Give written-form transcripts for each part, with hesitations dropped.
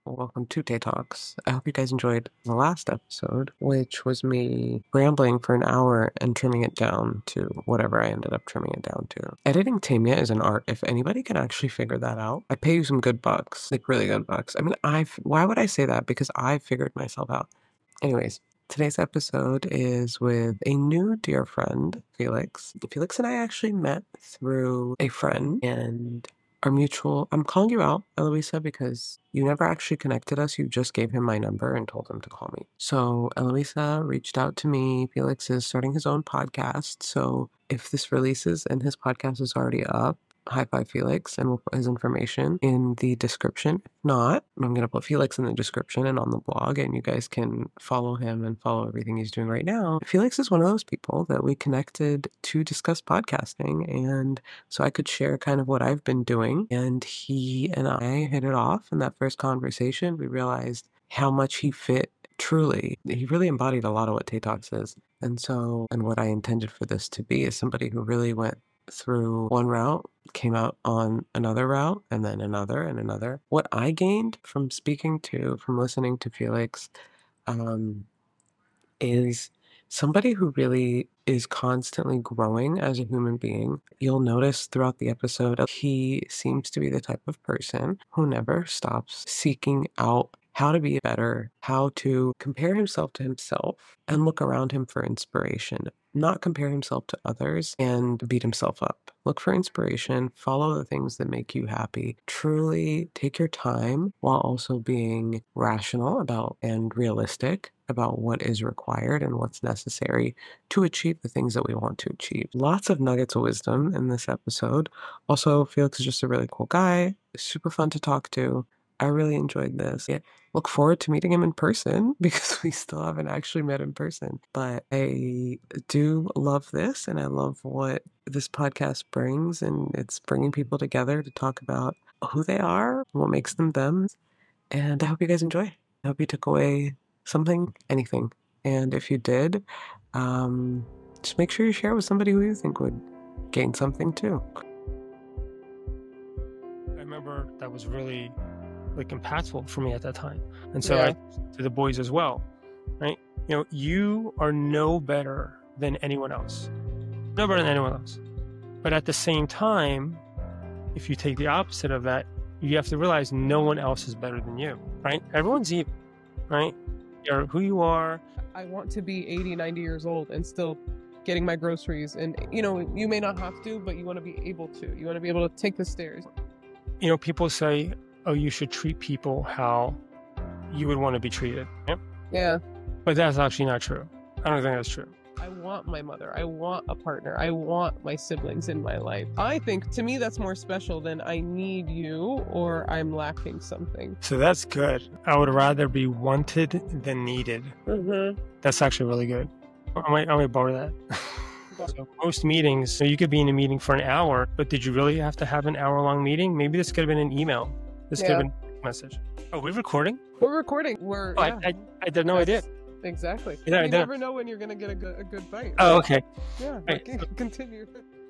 Welcome to Day Talks. I hope you guys enjoyed the last episode, which was me rambling for an hour and trimming it down to whatever I ended up trimming it down to. Editing Tamia is an art. If anybody can actually figure that out, I pay you some good bucks, like really good bucks. I mean, why would I say that? Because I figured myself out. Anyways, today's episode is with a new dear friend, Felix. Felix and I actually met through a friend and our mutual. I'm calling you out, Eloisa, because you never actually connected us. You just gave him my number and told him to call me. So Eloisa reached out to me. Felix is starting his own podcast. So if this releases and his podcast is already up, High Five Felix, and we'll put his information in the description. If not, I'm going to put Felix in the description and on the blog, and you guys can follow him and follow everything he's doing right now. Felix is one of those people that we connected to discuss podcasting, and so I could share kind of what I've been doing. And he and I hit it off in that first conversation. We realized how much he fit. Truly, he really embodied a lot of what Tay Talks is. And what I intended for this to be is somebody who really went through one route, came out on another route, and then another and another. What I gained from listening to Felix, is somebody who really is constantly growing as a human being. You'll notice throughout the episode, he seems to be the type of person who never stops seeking out how to be better, how to compare himself to himself and look around him for inspiration, not compare himself to others and beat himself up. Look for inspiration, follow the things that make you happy. Truly take your time while also being rational about and realistic about what is required and what's necessary to achieve the things that we want to achieve. Lots of nuggets of wisdom in this episode. Also, Felix is just a really cool guy, super fun to talk to. I really enjoyed this. Yeah, look forward to meeting him in person because we still haven't actually met in person. But I do love this and I love what this podcast brings, and it's bringing people together to talk about who they are, what makes them them. And I hope you guys enjoy. I hope you took away something, anything. And if you did, just make sure you share with somebody who you think would gain something too. I remember that was really impactful for me at that time. And so Yeah. to the boys as well, right? You are no better than anyone else. No better than anyone else. But at the same time, if you take the opposite of that, you have to realize no one else is better than you, right? Everyone's even, right? You're who you are. I want to be 80, 90 years old and still getting my groceries. And, you may not have to, but you want to be able to. You want to be able to take the stairs. People say, oh, you should treat people how you would want to be treated. Yep. Yeah. But that's actually not true. I don't think that's true. I want my mother. I want a partner. I want my siblings in my life. I think, to me, that's more special than I need you or I'm lacking something. So that's good. I would rather be wanted than needed. Mm-hmm. That's actually really good. I might borrow that. So most meetings, you could be in a meeting for an hour, but did you really have to have an hour-long meeting? Maybe this could have been an email. This could have been a message. Oh, we're recording? We're recording. I had no idea. Exactly. Yeah, you never know when you're going to get a good bite. Oh, okay. Yeah, Right. Continue.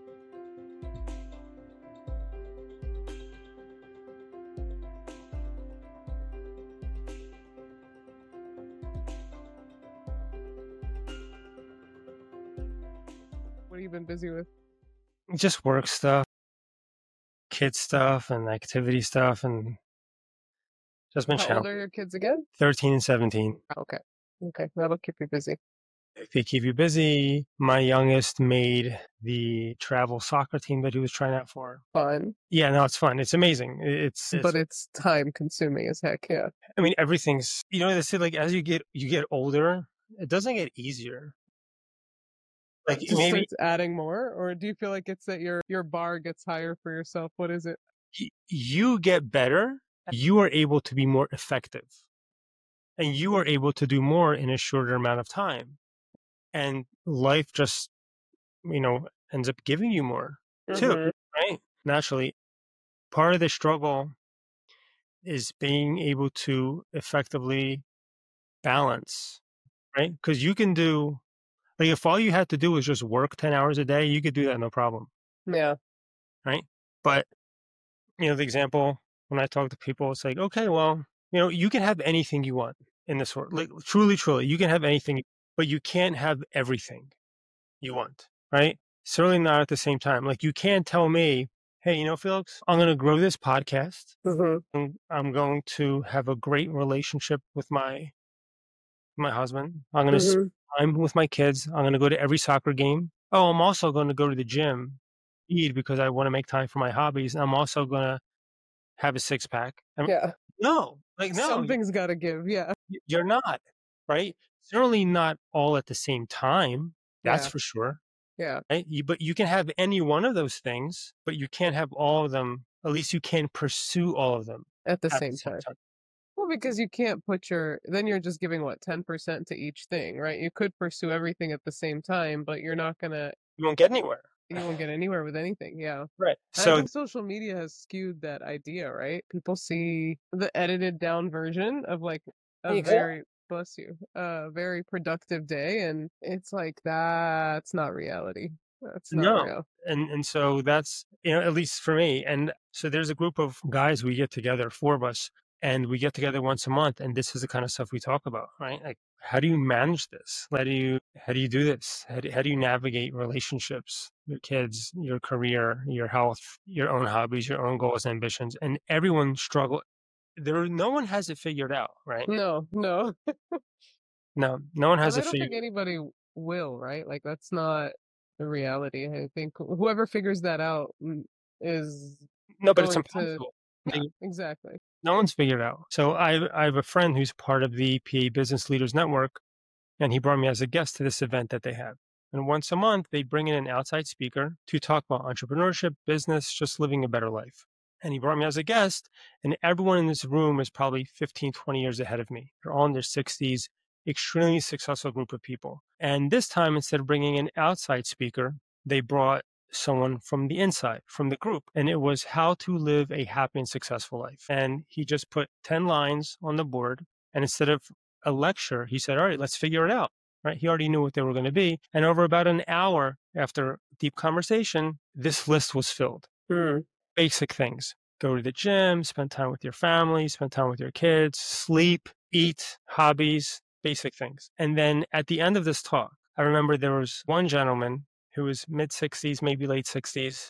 What have you been busy with? Just work stuff, kid stuff, and activity stuff, and just been How old are your kids again? 13 and 17. Okay. That'll keep you busy. If they keep you busy, my youngest made the travel soccer team that he was trying out for. Fun. Yeah, no, it's fun. It's amazing. But it's time consuming as heck. Yeah. I mean, everything's, they say as you get older, it doesn't get easier. It just starts adding more, or do you feel like it's that your bar gets higher for yourself? What is it? You get better. You are able to be more effective, and you are able to do more in a shorter amount of time. And life just, ends up giving you more too, right? Naturally, part of the struggle is being able to effectively balance, right? Because you can do, if all you had to do was just work 10 hours a day, you could do that no problem. Yeah. Right? But, the example, when I talk to people, it's like, okay, well, you can have anything you want in this world. Like truly, truly, you can have anything, but you can't have everything you want, right? Certainly not at the same time. Like you can't tell me, hey, Felix, I'm going to grow this podcast. Mhm. And I'm going to have a great relationship with my husband. I'm going to spend Mhm. time with my kids. I'm going to go to every soccer game. Oh, I'm also going to go to the gym, eat because I want to make time for my hobbies. I'm also going to have a six pack. Yeah. No, like no, Something's got to give. Yeah. you're not, right? Certainly not all at the same time. That's Yeah. for sure, Yeah. right? But you can have any one of those things, but you can't have all of them. At least you can pursue all of them At the at the same same time. time. Well, because you can't put then you're just giving what, 10% to each thing, right? You could pursue everything at the same time, but you're not gonna, You won't get anywhere. you won't get anywhere with anything. Yeah. Right. And I So think social media has skewed that idea, right? People see the edited down version of like a exactly. bless you, a very productive day, and it's like that's not reality. That's not No. real. And so that's, at least for me. And so there's a group of guys we get together, four of us, and we get together once a month. And this is the kind of stuff we talk about, right? Like, how do you manage this? How do you do this? How do you navigate relationships, your kids, your career, your health, your own hobbies, your own goals, ambitions? And everyone no one has it figured out, right? No, no. No one has And I it don't figured. think anybody will, right? Like that's not the reality. I think whoever figures that out is No, but it's going to, impossible. yeah, exactly. No one's figured out. So I have a friend who's part of the PA Business Leaders Network, and he brought me as a guest to this event that they have. And once a month, they bring in an outside speaker to talk about entrepreneurship, business, just living a better life. And he brought me as a guest, and everyone in this room is probably 15, 20 years ahead of me. They're all in their 60s, extremely successful group of people. And this time, instead of bringing an outside speaker, they brought someone from the inside, from the group. And it was how to live a happy and successful life. And he just put 10 lines on the board. And instead of a lecture, he said, all right, let's figure it out. Right? He already knew what they were going to be. And over about an hour after deep conversation, this list was filled. Basic things. Go to the gym, spend time with your family, spend time with your kids, sleep, eat, hobbies, basic things. And then at the end of this talk, I remember there was one gentleman who was mid 60s, maybe late 60s.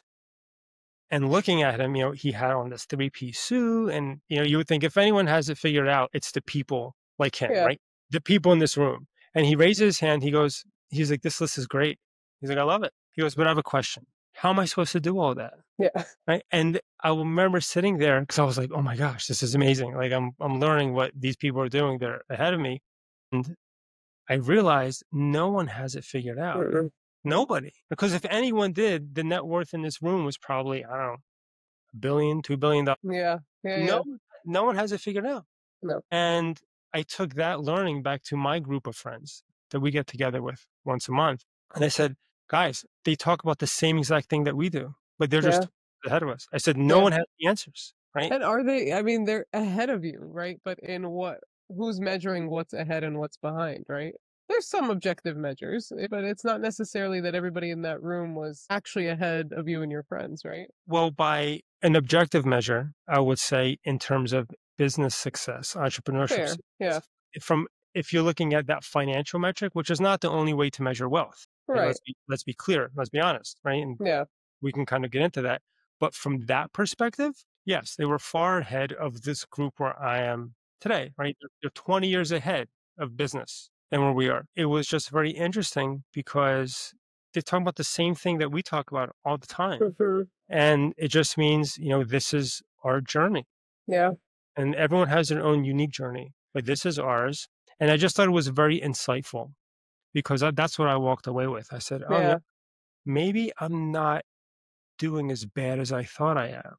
And looking at him, he had on this three-piece suit. And, you would think if anyone has it figured out, it's the people like him, Yeah. right? The people in this room. And he raises his hand. He's like, this list is great. He's like, I love it. He goes, but I have a question. How am I supposed to do all that? Yeah. Right. And I remember sitting there because I was like, oh my gosh, this is amazing. Like I'm learning what these people are doing. They're ahead of me. And I realized no one has it figured out. Nobody. Because if anyone did, the net worth in this room was probably, I don't know, $1 billion, $2 billion. Yeah. Yeah. No one has it figured out. No. And I took that learning back to my group of friends that we get together with once a month. And I said, guys, they talk about the same exact thing that we do, but they're just ahead of us. I said, no one has the answers, right? And are they, I mean, they're ahead of you, right? But in what? Who's measuring what's ahead and what's behind, right? There's some objective measures, but it's not necessarily that everybody in that room was actually ahead of you and your friends, right? Well, by an objective measure, I would say in terms of business success, entrepreneurship. Yeah. If you're looking at that financial metric, which is not the only way to measure wealth. Right. Let's be clear. Let's be honest, right? And we can kind of get into that. But from that perspective, yes, they were far ahead of this group where I am today, right? They're 20 years ahead of business than where we are. It was just very interesting because they talk about the same thing that we talk about all the time. And it just means, this is our journey. Yeah. And everyone has their own unique journey, but this is ours. And I just thought it was very insightful because that's what I walked away with. I said, oh, yeah, maybe I'm not doing as bad as I thought I am.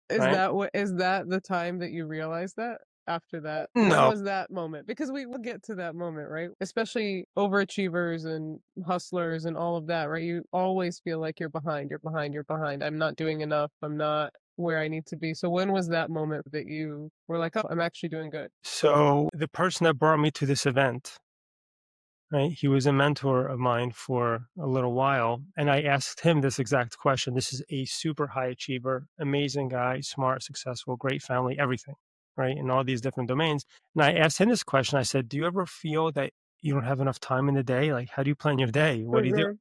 Is that the time that you realized that? After that? No. When was that moment? Because we will get to that moment, right? Especially overachievers and hustlers and all of that, right? You always feel like you're behind. I'm not doing enough. I'm not where I need to be. So when was that moment that you were like, oh, I'm actually doing good? So the person that brought me to this event, right? He was a mentor of mine for a little while. And I asked him this exact question. This is a super high achiever, amazing guy, smart, successful, great family, everything. right, in all these different domains. And I asked him this question. I said, do you ever feel that you don't have enough time in the day? Like, how do you plan your day? What do you do? Mhm.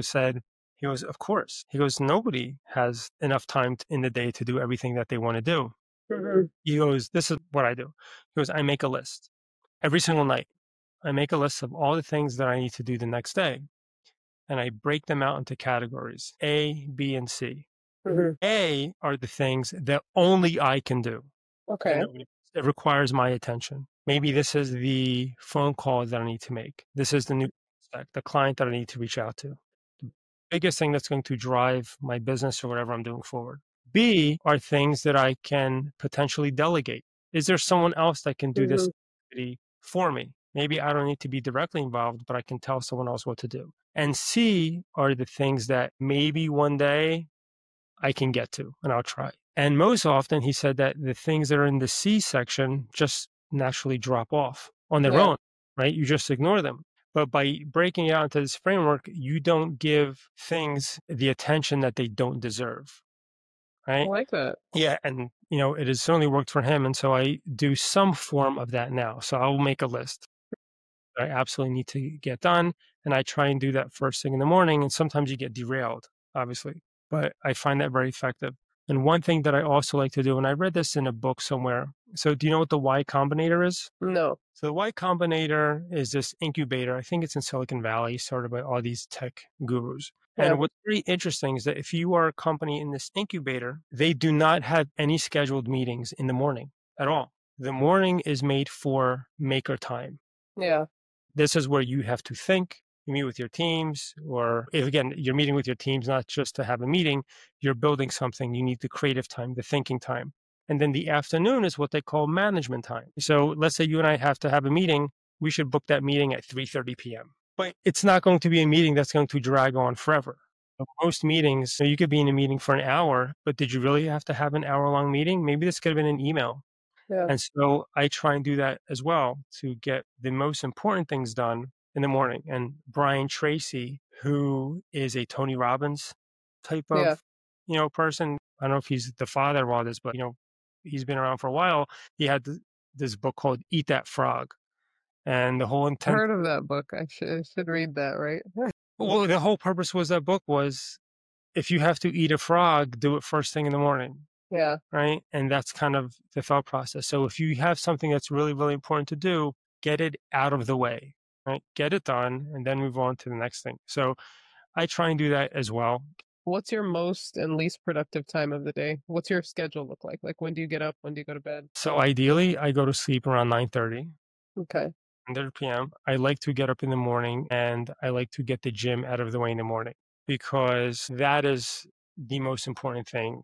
He goes, of course. He goes, nobody has enough time in the day to do everything that they want to do. Mhm. He goes, this is what I do. He goes, I make a list every single night. I make a list of all the things that I need to do the next day. And I break them out into categories A, B, and C. Mhm. A are the things that only I can do. Okay. It requires my attention. Maybe this is the phone call that I need to make. This is the new the client that I need to reach out to. The biggest thing that's going to drive my business or whatever I'm doing forward. B are things that I can potentially delegate. Is there someone else that can do this Mhm. activity for me? Maybe I don't need to be directly involved, but I can tell someone else what to do. And C are the things that maybe one day I can get to and I'll try. And most often he said that the things that are in the C section just naturally drop off on their Yeah. own, right? You just ignore them. But by breaking it out into this framework, you don't give things the attention that they don't deserve, I right? like that. Yeah. And, it has certainly worked for him. And so I do some form of that now. So I'll make a list that I absolutely need to get done. And I try and do that first thing in the morning. And sometimes you get derailed, obviously, but I find that very effective. And one thing that I also like to do, and I read this in a book somewhere. So do you know what the Y Combinator is? No. So the Y Combinator is this incubator. I think it's in Silicon Valley, started by all these tech gurus. Yeah. And what's very interesting is that if you are a company in this incubator, they do not have any scheduled meetings in the morning at all. The morning is made for maker time. Yeah. This is where you have to think. You meet with your teams, or if, again, you're meeting with your teams, not just to have a meeting, you're building something. You need the creative time, the thinking time. And then the afternoon is what they call management time. So let's say you and I have to have a meeting. We should book that meeting at 3:30 p.m. But it's not going to be a meeting that's going to drag on forever. Most meetings, so you could be in a meeting for an hour, but did you really have to have an hour-long meeting? Maybe this could have been an email. Yeah. And so I try and do that as well to get the most important things done in the morning. And Brian Tracy, who is a Tony Robbins type Yeah. of, person, I don't know if he's the father of all this, but, he's been around for a while. He had this book called Eat That Frog. And the whole I intent, heard of that book. I should read that, right? well, the whole purpose was that book was if you have to eat a frog, do it first thing in the morning. Yeah. Right. And that's kind of the thought process. So if you have something that's really, really important to do, get it out of the way, right? Get it done and then move on to the next thing. So I try and do that as well. What's your most and least productive time of the day? What's your schedule look like? Like, when do you get up? When do you go to bed? So ideally, I go to sleep around 9:30, Okay. 9:30 p.m. I like to get up in the morning and I like to get the gym out of the way in the morning because that is the most important thing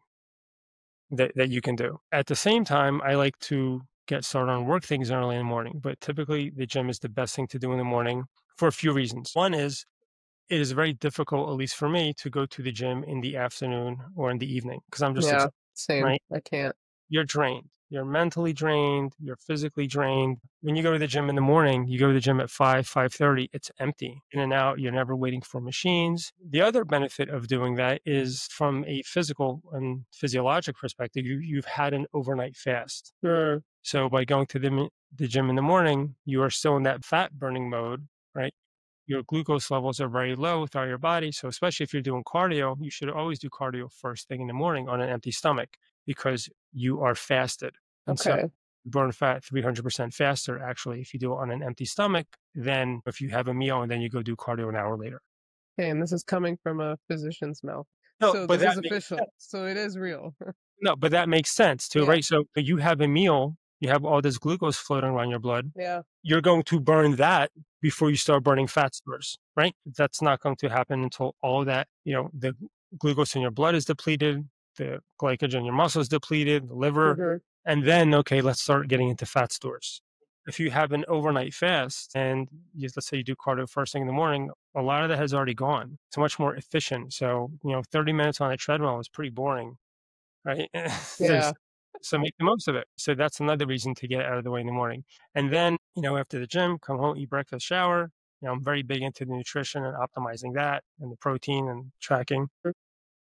that you can do. At the same time, I like to get started on work things early in the morning, but typically the gym is the best thing to do in the morning for a few reasons. One is it is very difficult, at least for me, to go to the gym in the afternoon or in the evening because I'm just Yeah. exhausted, Same. right? I can't. You're drained. You're mentally drained. You're physically drained. When you go to the gym in the morning, you go to the gym at 5:30. It's empty. In and out. You're never waiting for machines. The other benefit of doing that is from a physical and physiologic perspective, you've had an overnight fast. Mm. So by going to the gym in the morning, you are still in that fat burning mode, right? Your glucose levels are very low throughout your body. So especially if you're doing cardio, you should always do cardio first thing in the morning on an empty stomach because you are fasted. And so Okay. you burn fat 300% faster, actually, if you do it on an empty stomach than if you have a meal and then you go do cardio an hour later. Okay, and this is coming from a physician's mouth. No, So but this is that makes official. sense. So it is real. No, but that makes sense too, Yeah. right? So you have a meal, you have all this glucose floating around your blood. Yeah. You're going to burn that before you start burning fat stores, right? That's not going to happen until all that, the glucose in your blood is depleted, the glycogen in your muscle is depleted, the liver, Mhm. and then, okay, let's start getting into fat stores. If you have an overnight fast and let's say you do cardio first thing in the morning, a lot of that has already gone. It's much more efficient. So, 30 minutes on a treadmill is pretty boring, right? Yeah. So make the most of it. So that's another reason to get out of the way in the morning. And then, after the gym, come home, eat breakfast, shower. I'm very big into the nutrition and optimizing that and the protein and tracking.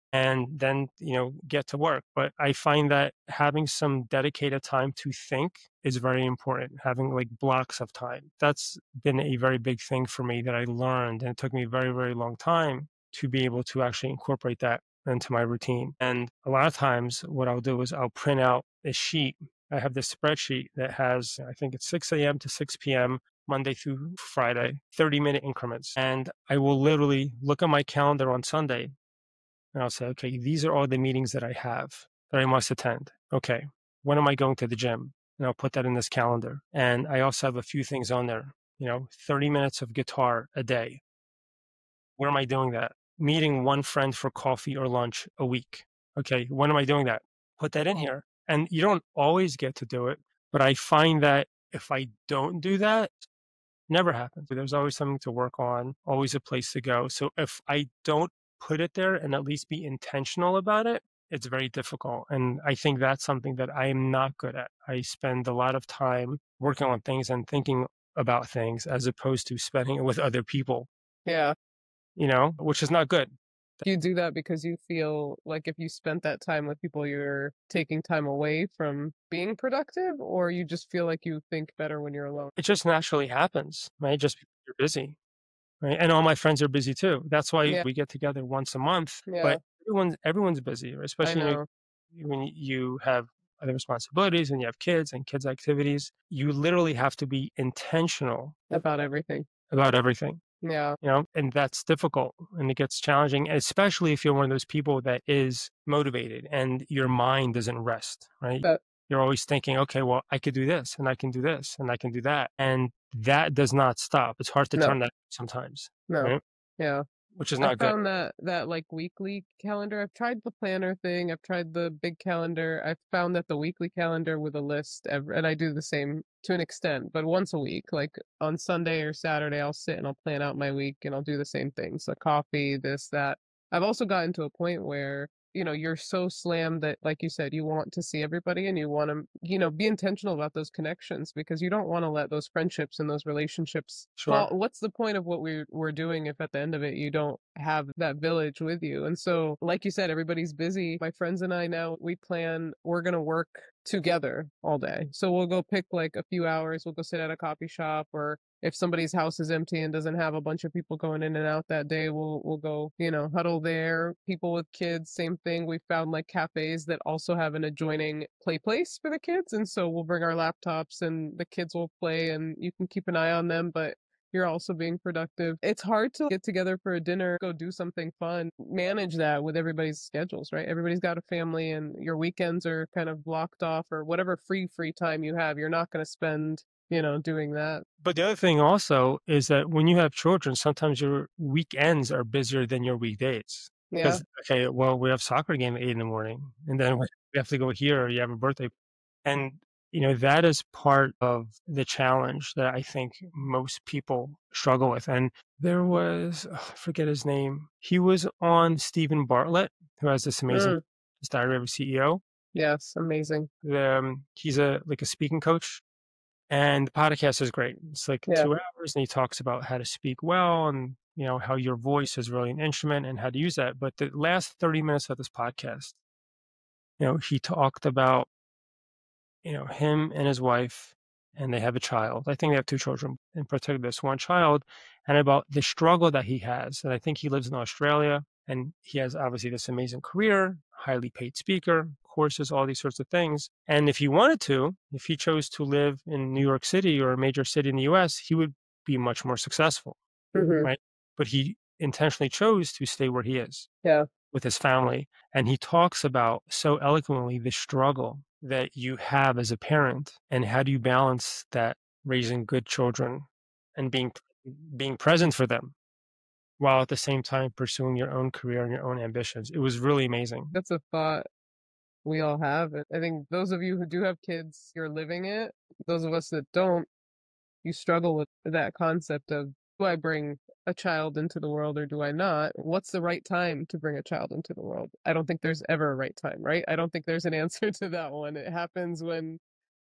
and then, get to work. But I find that having some dedicated time to think is very important, having like blocks of time. That's been a very big thing for me that I learned. And it took me a very, very long time to be able to actually incorporate that into my routine. And a lot of times, what I'll do is I'll print out a sheet. I have this spreadsheet that has, I think it's 6 a.m. to 6 p.m. Monday through Friday, 30-minute increments. And I will literally look at my calendar on Sunday and I'll say, okay, these are all the meetings that I have that I must attend. Okay, when am I going to the gym? And I'll put that in this calendar. And I also have a few things on there, 30 minutes of guitar a day. Where am I doing that? Meeting one friend for coffee or lunch a week. Okay, when am I doing that? Put that in here. And you don't always get to do it, but I find that if I don't do that, never happens. There's always something to work on, always a place to go. So if I don't put it there and at least be intentional about it, it's very difficult. And I think that's something that I am not good at. I spend a lot of time working on things and thinking about things as opposed to spending it with other people, Yeah. which is not good. Do you do that because you feel like if you spent that time with people, you're taking time away from being productive, or you just feel like you think better when you're alone? It just naturally happens, right? Just because you're busy, right? And all my friends are busy too. That's why Yeah. we get together once a month. Yeah. But everyone's busy, right? I Especially know. when you have other responsibilities and you have kids and kids activities. You literally have to be intentional About everything. about everything. Yeah. And that's difficult and it gets challenging, especially if you're one of those people that is motivated and your mind doesn't rest, right? But You're always thinking, okay, well, I could do this and I can do this and I can do that. And that does not stop. It's hard to no, turn that sometimes, no. right? Yeah. Which is I not good. found that like weekly calendar. I've tried the planner thing. I've tried the big calendar. I've found that the weekly calendar with a list, and I do the same to an extent, but once a week, like on Sunday or Saturday, I'll sit and I'll plan out my week and I'll do the same things, like coffee, this, that. I've also gotten to a point where, you're so slammed that, like you said, you want to see everybody and you want to, be intentional about those connections because you don't want to let those friendships and those relationships fall. Sure. What's the point of what we're doing if at the end of it you don't have that village with you? And so, like you said, everybody's busy. My friends and I now, we plan, we're going to work together all day. So we'll go pick like a few hours, we'll go sit at a coffee shop, or if somebody's house is empty and doesn't have a bunch of people going in and out that day, we'll go, huddle there. People with kids, same thing. We found like cafes that also have an adjoining play place for the kids. And so we'll bring our laptops and the kids will play and you can keep an eye on them, but you're also being productive. It's hard to get together for a dinner, go do something fun, manage that with everybody's schedules, right? Everybody's got a family and your weekends are kind of blocked off, or whatever free time you have, you're not going to spend, doing that. But the other thing also is that when you have children, sometimes your weekends are busier than your weekdays. Yeah. Because, okay, well, we have soccer game at 8 in the morning, and then we have to go here, or you have a birthday. And, that is part of the challenge that I think most people struggle with. And there was, I forget his name. He was on Stephen Bartlett, who has this amazing Diary of a CEO. Yes, amazing. He's a speaking coach. And the podcast is great. It's like 2 hours, and he talks about how to speak well and, how your voice is really an instrument and how to use that. But the last 30 minutes of this podcast, he talked about, him and his wife, and they have a child. I think they have two children, in particular, this one child, and about the struggle that he has. And I think he lives in Australia, and he has obviously this amazing career, highly paid speaker, courses, all these sorts of things. And if he wanted to, if he chose to live in New York City or a major city in the US, he would be much more successful, right? But he intentionally chose to stay where he is with his family. And he talks about so eloquently the struggle that you have as a parent and how do you balance that, raising good children and being present for them while at the same time pursuing your own career and your own ambitions. It was really amazing. That's a thought we all have. I think those of you who do have kids, you're living it. Those of us that don't, you struggle with that concept of, do I bring a child into the world or do I not? What's the right time to bring a child into the world? I don't think there's ever a right time, right? I don't think there's an answer to that one. It happens when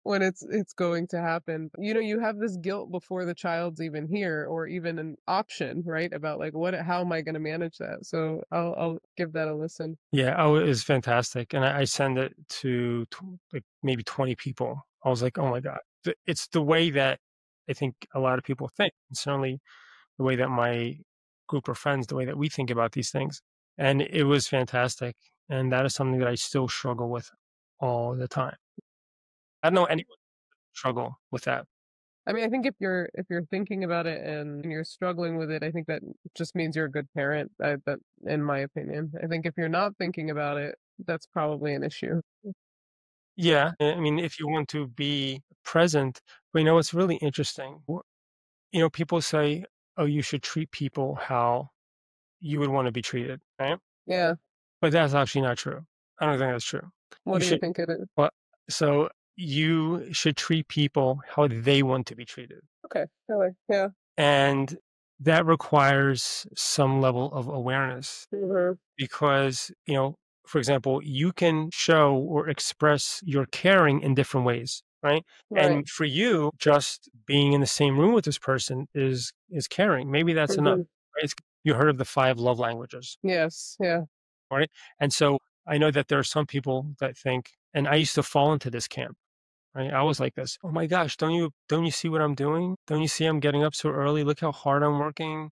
when it's going to happen. You know, you have this guilt before the child's even here or even an option, right? About like how am I going to manage that? So I'll give that a listen. Yeah, oh, it was fantastic, and I send it to like maybe 20 people. I was like, oh my god, it's the way that I think a lot of people think, and certainly the way that my group of friends, the way that we think about these things, and it was fantastic. And that is something that I still struggle with all the time. I don't know anyone struggle with that. I mean, I think if you're thinking about it and you're struggling with it, I think that just means you're a good parent. That, in my opinion, I think if you're not thinking about it, that's probably an issue. Yeah, I mean, if you want to be present, but what's really interesting? People say, "Oh, you should treat people how you would want to be treated," right? Yeah. But that's actually not true. I don't think that's true. What You do you should, think it is? well, so you should treat people how they want to be treated. Okay. Really? Yeah. And that requires some level of awareness Hmm. because, for example, you can show or express your caring in different ways, right? Right. And for you, just being in the same room with this person is caring. Maybe that's enough, Hmm. right? You heard of the 5 love languages, Yes. Yeah. right? And so I know that there are some people that think, and I used to fall into this camp. Right? I was like this. Oh my gosh, don't you see what I'm doing? Don't you see I'm getting up so early? Look how hard I'm working.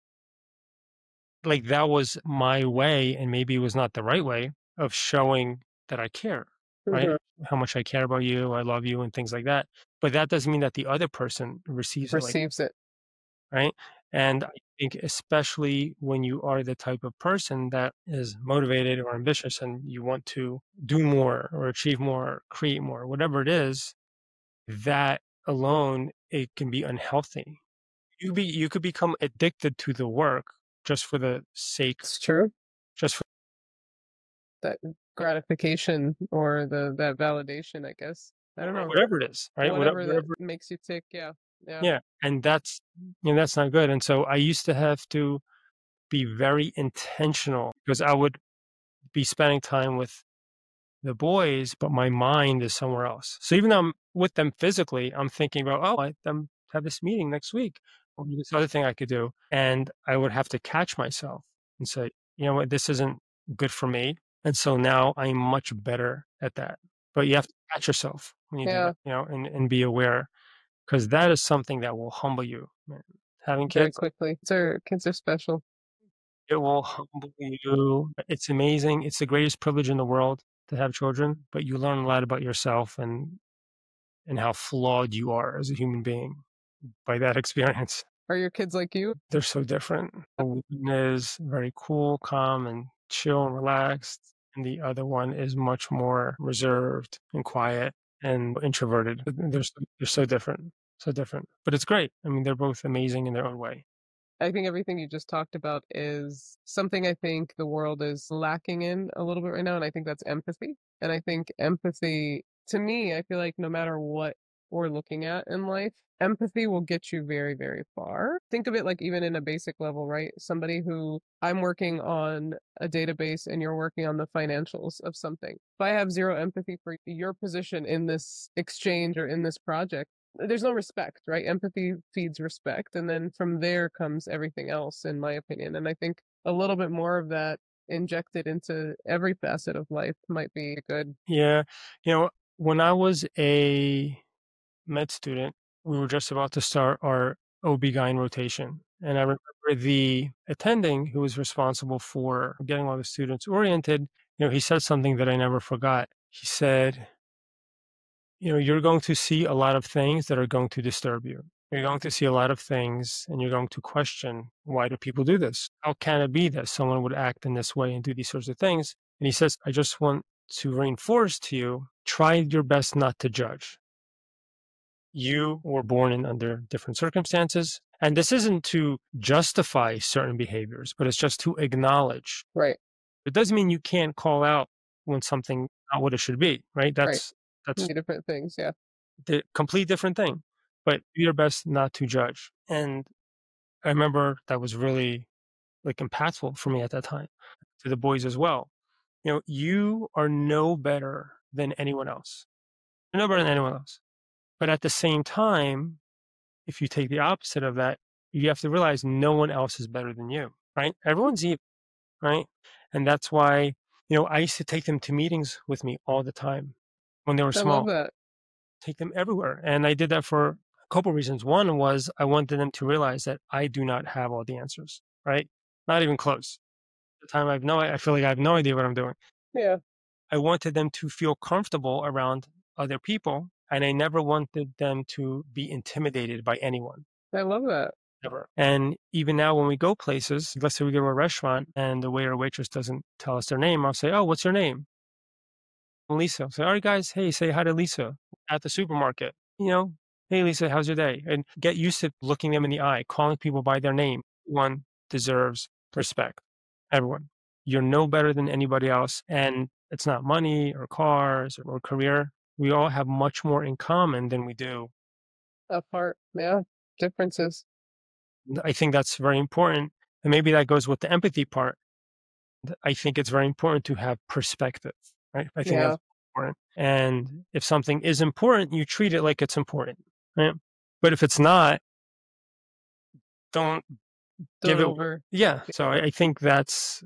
Like that was my way, and maybe it was not the right way of showing that I care, right? Hmm. How much I care about you, I love you, and things like that. But that doesn't mean that the other person receives it like, Receives it. right? And I think especially when you are the type of person that is motivated or ambitious and you want to do more or achieve more, create more, whatever it is, that alone, it can be unhealthy. You could become addicted to the work just for the sake, It's true. just for That gratification or that validation, I guess. I don't know. whatever it is, right? Whatever that Whatever, makes you tick. Yeah. Yeah. yeah. And that's not good. And so I used to have to be very intentional because I would be spending time with the boys, but my mind is somewhere else. So even though I'm with them physically, I'm thinking about, oh, I them have this meeting next week or this other thing I could do. And I would have to catch myself and say, you know what, this isn't good for me. And so now I'm much better at that. But you have to catch yourself when you do Yeah. that, and be aware because that is something that will humble you. Man. Having Very kids, quickly. Kids are special. it will humble you. It's amazing. It's the greatest privilege in the world to have children, but you learn a lot about yourself and how flawed you are as a human being by that experience. Are your kids like you? They're so different. One is very cool, calm, and chill and relaxed, and the other one is much more reserved and quiet and introverted. They're so different, so different. But it's great. I mean, they're both amazing in their own way. I think everything you just talked about is something I think the world is lacking in a little bit right now. And I think that's empathy. And I think empathy, to me, I feel like no matter what we're looking at in life, empathy will get you very, very far. Think of it like even in a basic level, right? Somebody who I'm working on a database and you're working on the financials of something. If I have zero empathy for your position in this exchange or in this project, there's no respect, right? Empathy feeds respect. And then from there comes everything else, in my opinion. And I think a little bit more of that injected into every facet of life might be good. Yeah. When I was a med student, we were just about to start our OB-GYN rotation. And I remember the attending who was responsible for getting all the students oriented, he said something that I never forgot. He said, you're going to see a lot of things that are going to disturb you. You're going to see a lot of things and you're going to question, why do people do this? How can it be that someone would act in this way and do these sorts of things? And he says, I just want to reinforce to you, try your best not to judge. You were born in under different circumstances. And this isn't to justify certain behaviors, but it's just to acknowledge. Right. It doesn't mean you can't call out when something not what it should be, right? Right. That's Different things. Yeah. the complete different thing. But do your best not to judge. And I remember that was really like impactful for me at that time, to the boys as well. You are no better than anyone else. You're no better than anyone else. But at the same time, if you take the opposite of that, you have to realize no one else is better than you, right? Everyone's equal, right? And that's why, I used to take them to meetings with me all the time when they were I love small, that. take them everywhere. And I did that for a couple reasons. One was I wanted them to realize that I do not have all the answers, right? Not even close. At the time I feel like I have no idea what I'm doing. Yeah, I wanted them to feel comfortable around other people, and I never wanted them to be intimidated by anyone. I love that. Never. And even now, when we go places, let's say we go to a restaurant and the waiter or waitress doesn't tell us their name, I'll say, "Oh, what's your name?" Lisa. I'll say, "All right, guys, hey, say hi to Lisa at the supermarket. Hey, Lisa, how's your day?" And get used to looking them in the eye, calling people by their name. One deserves respect. Everyone. You're no better than anybody else. And it's not money or cars or career. We all have much more in common than we do. Apart, yeah, differences. I think that's very important. And maybe that goes with the empathy part. I think it's very important to have perspective, right? I think Yeah, that's important. And if something is important, you treat it like it's important, right? But if it's not, don't throw give it it. over. Yeah. So I think that's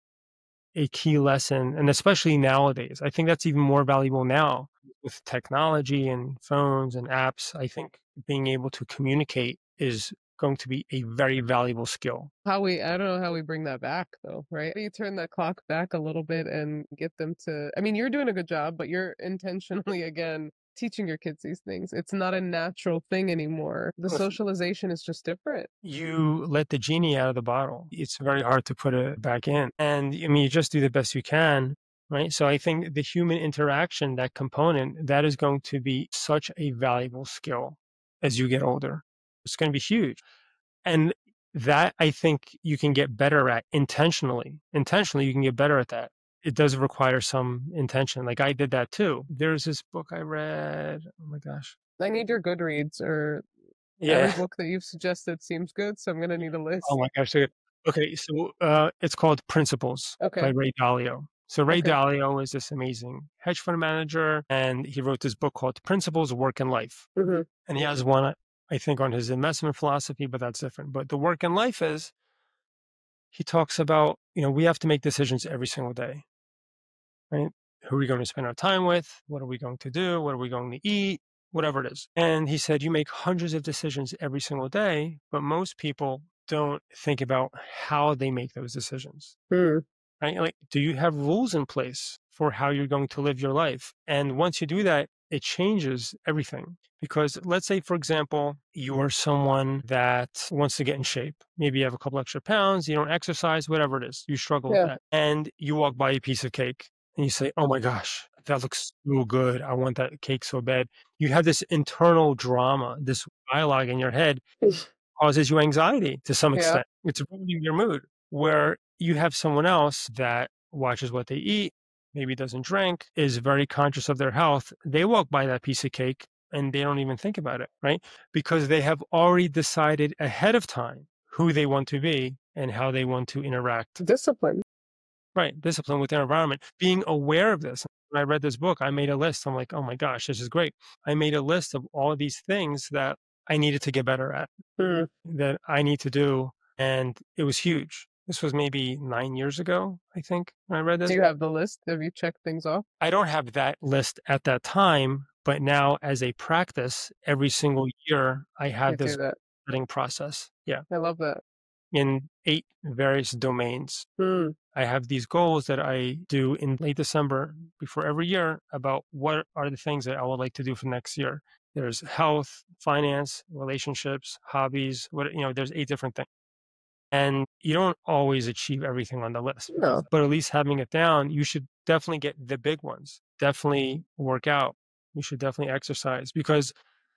a key lesson. And especially nowadays, I think that's even more valuable now with technology and phones and apps. I think being able to communicate is going to be a very valuable skill. I don't know how we bring that back though, right? You turn that clock back a little bit and get them to, I mean, you're doing a good job, but you're intentionally, again, teaching your kids these things. It's not a natural thing anymore. The Listen, socialization is just different. you let the genie out of the bottle. It's very hard to put it back in. And I mean, you just do the best you can, right? So I think the human interaction, that component, that is going to be such a valuable skill as you get older. It's going to be huge. And that I think you can get better at intentionally. Intentionally, you can get better at that. It does require some intention. Like I did that too. There's this book I read. Oh my gosh. I need your Goodreads or every Yeah. book that you've suggested seems good, so I'm gonna need a Oh list. my gosh. Okay. So it's called Principles by Okay, Ray Dalio. So Ray okay. Dalio is this amazing hedge fund manager, and he wrote this book called Principles, Work and Life. Hmm. And he has one, I think, on his investment philosophy, but that's different. But the work and life is he talks about, we have to make decisions every single day, right? Who are we going to spend our time with? What are we going to do? What are we going to eat? Whatever it is. And he said, you make hundreds of decisions every single day, but most people don't think about how they make those decisions, Hmm. right? Like, do you have rules in place for how you're going to live your life? And once you do that, it changes everything. Because let's say, for example, you are someone that wants to get in shape. Maybe you have a couple extra pounds, you don't exercise, whatever it is, you struggle with Yeah. that. And you walk by a piece of cake and you say, oh my gosh, that looks so good. I want that cake so bad. You have this internal drama, this dialogue in your head causes you anxiety to some Yeah. extent. It's ruining your mood. Where you have someone else that watches what they eat, maybe doesn't drink, is very conscious of their health. They walk by that piece of cake and they don't even think about it, right? Because they have already decided ahead of time who they want to be and how they want to interact. Discipline. Right. Discipline with their environment. Being aware of this. When I read this book, I made a list. I'm like, oh my gosh, this is great. I made a list of all of these things that I needed to get better at, Hmm. that I need to do. And it was huge. This was maybe 9 years ago, I think, when I read Do this. you have the list? Have you checked things off? I don't have that list at that time, but now as a practice, every single year, I have I do this that. setting process. Yeah. I love that. In 8 various domains. Hmm. I have these goals that I do in late December before every year about what are the things that I would like to do for next year. There's health, finance, relationships, hobbies, there's 8 different things. And you don't always achieve everything on the list, No. but at least having it down, you should definitely get the big ones. Definitely work out. You should definitely exercise because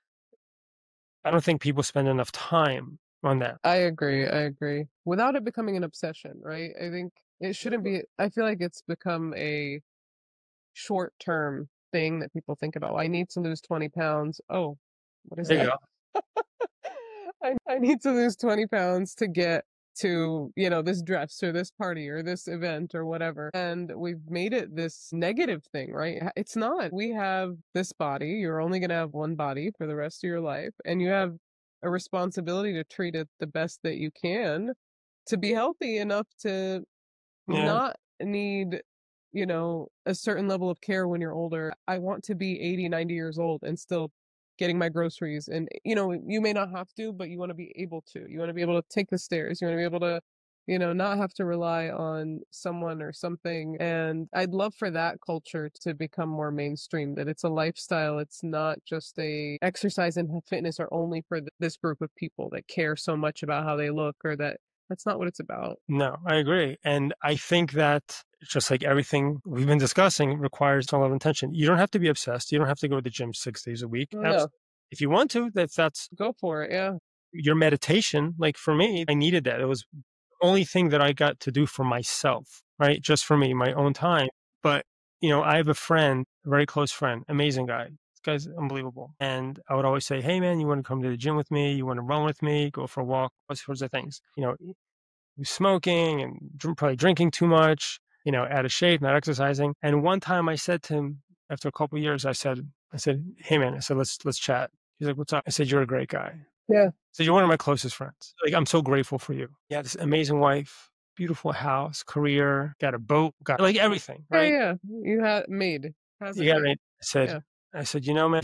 I don't think people spend enough time on that. I agree. I agree. Without it becoming an obsession, right? I think it shouldn't be. I feel like it's become a short term thing that people think about. I need to lose 20 pounds. Oh, what is There you that? go. I need to lose 20 pounds to get to, you know, this dress or this party or this event or whatever. And we've made it this negative thing, right? It's not. We have this body. You're only going to have one body for the rest of your life. And you have a responsibility to treat it the best that you can to be healthy enough to Yeah. not need, you know, a certain level of care when you're older. I want to be 80, 90 years old and still getting my groceries. And, you know, you may not have to, but you want to be able to. You want to be able to take the stairs. You want to be able to, you know, not have to rely on someone or something. And I'd love for that culture to become more mainstream, that it's a lifestyle. It's not just a exercise and fitness are only for this group of people that care so much about how they look, or that's not what it's about. No, I agree. And I think that just like everything we've been discussing requires a lot of intention. You don't have to be obsessed. You don't have to go to the gym 6 days a week. No, If you want to, that's go for it. Yeah. your meditation. Like for me, I needed that. It was the only thing that I got to do for myself, right? Just for me, my own time. But, you know, I have a friend, a very close friend, amazing guy. This guy's unbelievable. And I would always say, hey, man, you want to come to the gym with me? You want to run with me? Go for a walk? Those sorts of things. You know, he was smoking and probably drinking too much, you know, out of shape, not exercising. And one time I said to him, after a couple of years, I said, hey, man, I said, let's chat. He's like, what's up? I said, you're a great guy. Yeah. So you're one of my closest friends. Like, I'm so grateful for you. You have this amazing wife, beautiful house, career, got a boat, got like everything, right? Yeah. You had made. How's it You got made? it. I said, you know, man,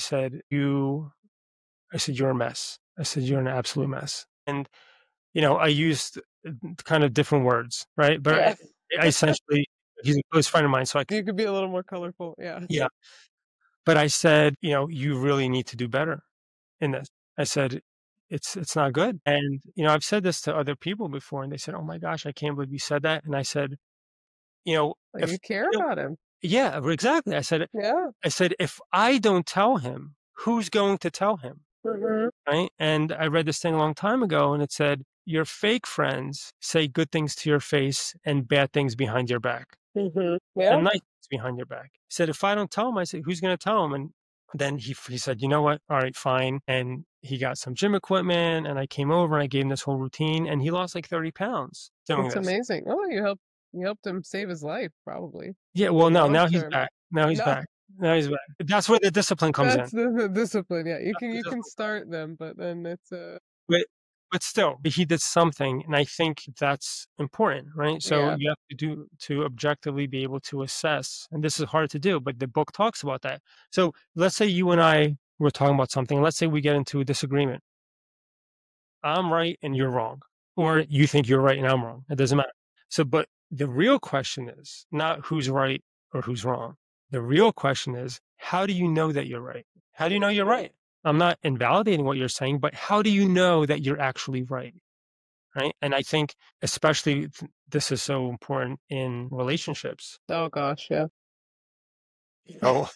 I said, you're a mess. I said, you're an absolute mess. And, you know, I used kind of different words, right? But Yeah. I essentially, he's a close friend of mine. So You could be a little more colorful. Yeah. yeah. But I said, you know, you really need to do better in this. I said, it's not good. And, you know, I've said this to other people before and they said, oh my gosh, I can't believe you said that. And I said, you know, Like, you care you know, about him. yeah, exactly. Yeah. I said, if I don't tell him, who's going to tell him? Mhm. Right. And I read this thing a long time ago and it said, your fake friends say good things to your face and bad things behind your back. Mhm. Yeah. And nice things behind your back. He said, if I don't tell him, I said, who's going to tell him? And then he said, you know what? All right, fine. And he got some gym equipment and I came over and I gave him this whole routine and he lost like 30 pounds doing That's this. amazing. Oh, you helped him save his life, probably. Yeah, well, no, now he's Long-term. back. Now he's No. back. Now he's back. That's where the discipline comes That's in. the discipline. Yeah. You That's can the you can discipline. start them, but then it's But still, he did something, and I think that's important, right? So Yeah. you have to objectively be able to assess, and this is hard to do, but the book talks about that. So let's say you and I were talking about something. Let's say we get into a disagreement. I'm right and you're wrong, or you think you're right and I'm wrong. It doesn't matter. So, but the real question is not who's right or who's wrong. The real question is, how do you know that you're right? How do you know you're right? I'm not invalidating what you're saying, but how do you know that you're actually right? Right. And I think, especially, this is so important in relationships. Oh gosh, yeah. Oh,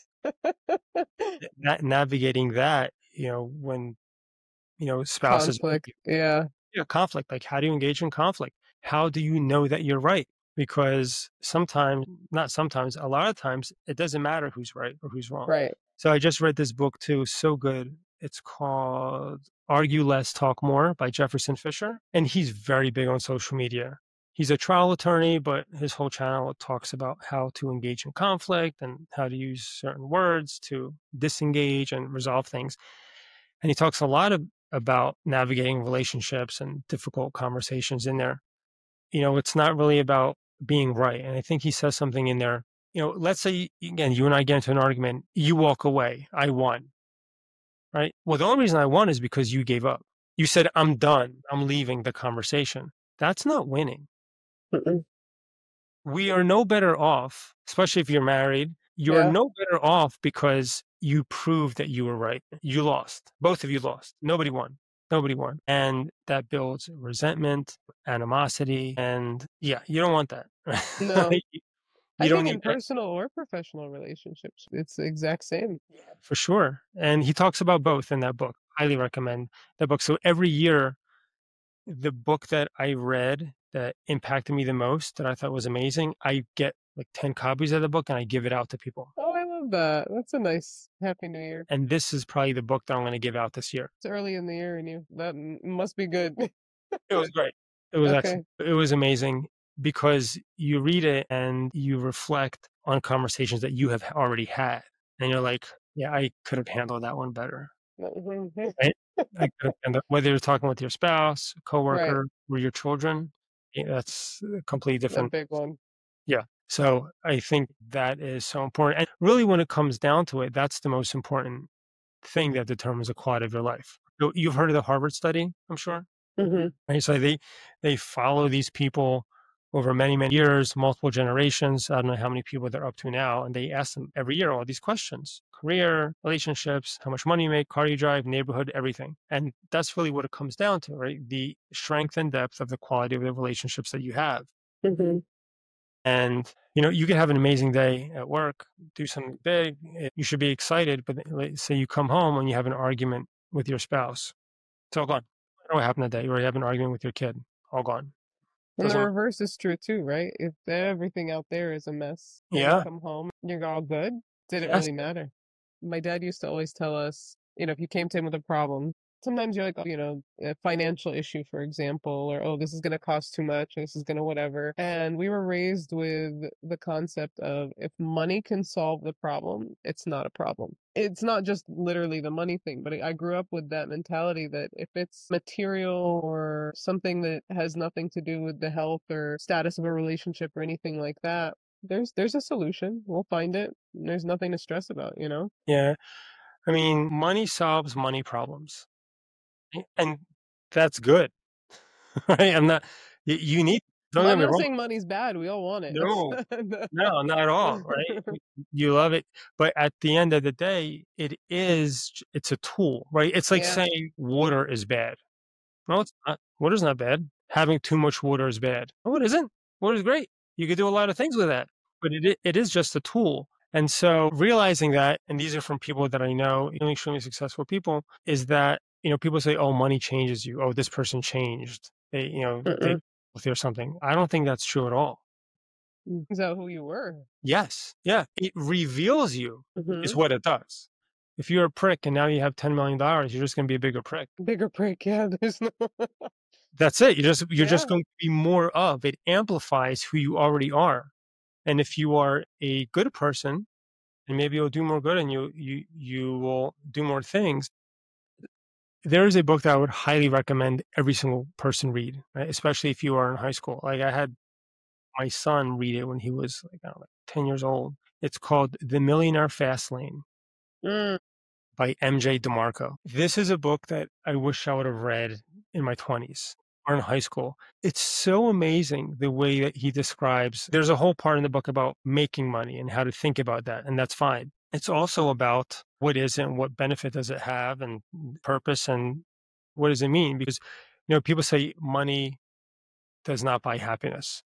navigating that, you know, when, you know, spouses, Conflict. Yeah. conflict, like how do you engage in conflict? How do you know that you're right? Because sometimes, not sometimes, a lot of times, it doesn't matter who's right or who's wrong. Right. So I just read this book too, so good. It's called Argue Less, Talk More by Jefferson Fisher. And he's very big on social media. He's a trial attorney, but his whole channel talks about how to engage in conflict and how to use certain words to disengage and resolve things. And he talks a lot about navigating relationships and difficult conversations in there. You know, it's not really about being right. And I think he says something in there. You know, let's say, again, you and I get into an argument, you walk away, I won, right? Well, the only reason I won is because you gave up. You said, I'm done, I'm leaving the conversation. That's not winning. Mm-mm. We are no better off, especially if you're married, you're Yeah. no better off because you proved that you were right. You lost. Both of you lost. Nobody won. Nobody won. And that builds resentment, animosity, and yeah, you don't want that. No. You I don't think in need that. personal or professional relationships, it's the exact same. For sure. And he talks about both in that book. Highly recommend that book. So every year, the book that I read that impacted me the most, that I thought was amazing, I get like 10 copies of the book and I give it out to people. Oh, I love that. That's a nice Happy New Year. And this is probably the book that I'm going to give out this year. It's early in the year and that must be good. It was great. It was Okay. excellent. It was amazing because you read it and you reflect on conversations that you have already had, and you're like, "Yeah, I could have handled that one better." Mhm. Right? I could have handled whether you're talking with your spouse, Right. coworker, or your children, that's a completely The different. big one. Yeah. So I think that is so important. And really, when it comes down to it, that's the most important thing that determines the quality of your life. You've heard of the Harvard study, I'm sure. Mhm. Right? So they follow these people over many, many years, multiple generations. I don't know how many people they're up to now. And they ask them every year all these questions: career, relationships, how much money you make, car you drive, neighborhood, everything. And that's really what it comes down to, right? The strength and depth of the quality of the relationships that you have. Mhm. And you can have an amazing day at work, do something big. You should be excited, but let's say you come home and you have an argument with your spouse. It's all gone. I don't know what happened that day. You already have an argument with your kid. All gone. And the Doesn't. reverse is true too, right? If everything out there is a mess and you Yeah. come home, you're all good, did it Yes. really matter? My dad used to always tell us, if you came to him with a problem, sometimes you're like, oh, a financial issue, for example, or, oh, this is going to cost too much, or this is going to whatever. And we were raised with the concept of if money can solve the problem, it's not a problem. It's not just literally the money thing, but I grew up with that mentality that if it's material or something that has nothing to do with the health or status of a relationship or anything like that, there's a solution. We'll find it. There's nothing to stress about, you know? Yeah. I mean, money solves money problems, and that's good, right? I'm not. You need. Don't get I'm me not wrong. saying money's bad. We all want it. No, no, not at all, right? You love it, but at the end of the day, it's a tool, right? It's like Yeah. saying water is bad. No, it's not. Water's not bad. Having too much water is bad. No, it isn't. Water's great. You could do a lot of things with that, but it is just a tool. And so realizing that, and these are from people that I know, extremely successful people, is that, people say, oh, money changes you. Oh, this person changed. They Mm-mm. or something. I don't think that's true at all. Is that who you were? Yes. Yeah. It reveals you is Mm-hmm. what it does. If you're a prick and now you have $10 million, you're just going to be a bigger prick. Bigger break, yeah. There's no. That's it. You're just Yeah. going to be more of it. Amplifies who you already are. And if you are a good person, and maybe you'll do more good and you will do more things. There is a book that I would highly recommend every single person read, right? Especially if you are in high school. Like I had my son read it when he was like, I don't know, 10 years old. It's called The Millionaire Fast Lane Mm. by MJ DeMarco. This is a book that I wish I would have read in my 20s or in high school. It's so amazing the way that he describes. There's a whole part in the book about making money and how to think about that, and that's fine. It's also about what is it and what benefit does it have and purpose and what does it mean? Because people say money does not buy happiness.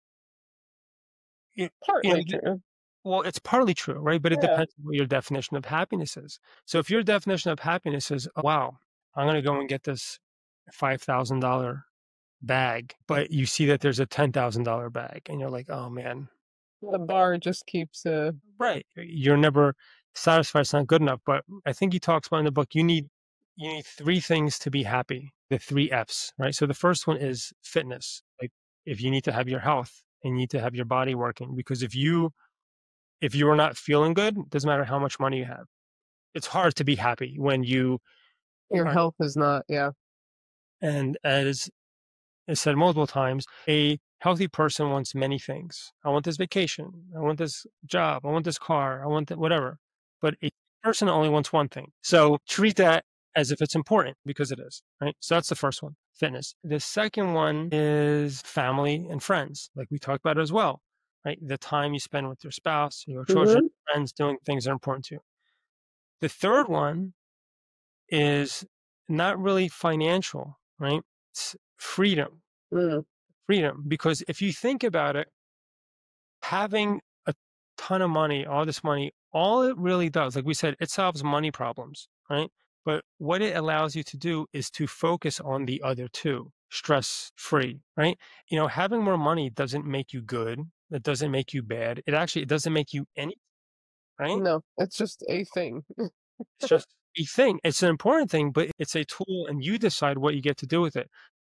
You, you Partly know, true. well, it's partly true, right? But it Yeah. depends on what your definition of happiness is. So if your definition of happiness is, oh, wow, I'm going to go and get this $5,000 bag, but you see that there's a $10,000 bag and you're like, oh man, The bar just keeps right. You're never satisfied. It's not good enough. But I think he talks about in the book, you need three things to be happy. The three F's, right? So the first one is fitness. Like if you need to have your health and you need to have your body working, because if you are not feeling good, it doesn't matter how much money you have. It's hard to be happy when you your aren't. health is not, yeah. And as I said multiple times, a healthy person wants many things. I want this vacation. I want this job. I want this car. I want that, whatever. But a person only wants one thing. So treat that as if it's important because it is, right? So that's the first one, fitness. The second one is family and friends, like we talked about as well, right? The time you spend with your spouse, your children, Mm-hmm. friends, doing things that are important to you. The third one is not really financial, right? It's freedom. Mm. Freedom. Because if you think about it, having a ton of money, all this money, all it really does, like we said, it solves money problems, right? But what it allows you to do is to focus on the other two, stress free, right? Having more money doesn't make you good. It doesn't make you bad. It doesn't make you any, right? No, it's just a thing. It's just a thing. It's an important thing, but it's a tool and you decide what you get to do with it.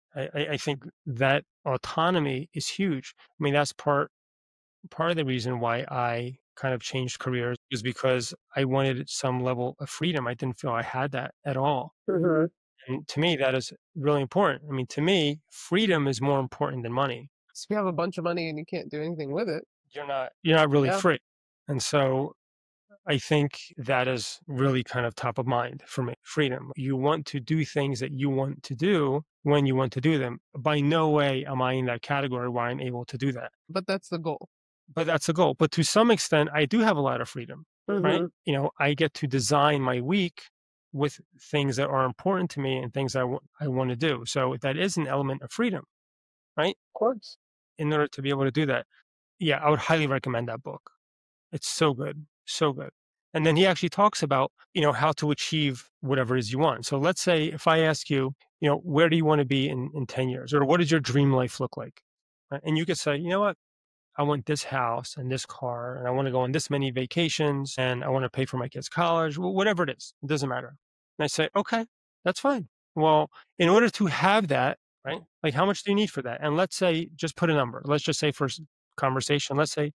I think that autonomy is huge. I mean, that's part of the reason why I kind of changed careers, was because I wanted some level of freedom. I didn't feel I had that at all. Mhm. And to me, that is really important. I mean, to me, freedom is more important than money. So if you have a bunch of money and you can't do anything with it. You're not really Yeah. free. And so I think that is really kind of top of mind for me. Freedom. You want to do things that you want to do when you want to do them. By no way am I in that category where I'm able to do that. But that's the goal. But that's the goal. But to some extent, I do have a lot of freedom, right? Mhm. I get to design my week with things that are important to me and things I want to do. So that is an element of freedom, right? Of course. In order to be able to do that. Yeah, I would highly recommend that book. It's so good, so good. And then he actually talks about, how to achieve whatever it is you want. So let's say if I ask you, where do you want to be in 10 years? Or what does your dream life look like? Right? And you could say, you know what? I want this house and this car, and I want to go on this many vacations, and I want to pay for my kids' college, whatever it is. It doesn't matter. And I say, okay, that's fine. Well, in order to have that, right? Like, how much do you need for that? And let's say, just put a number. Let's just say for conversation, let's say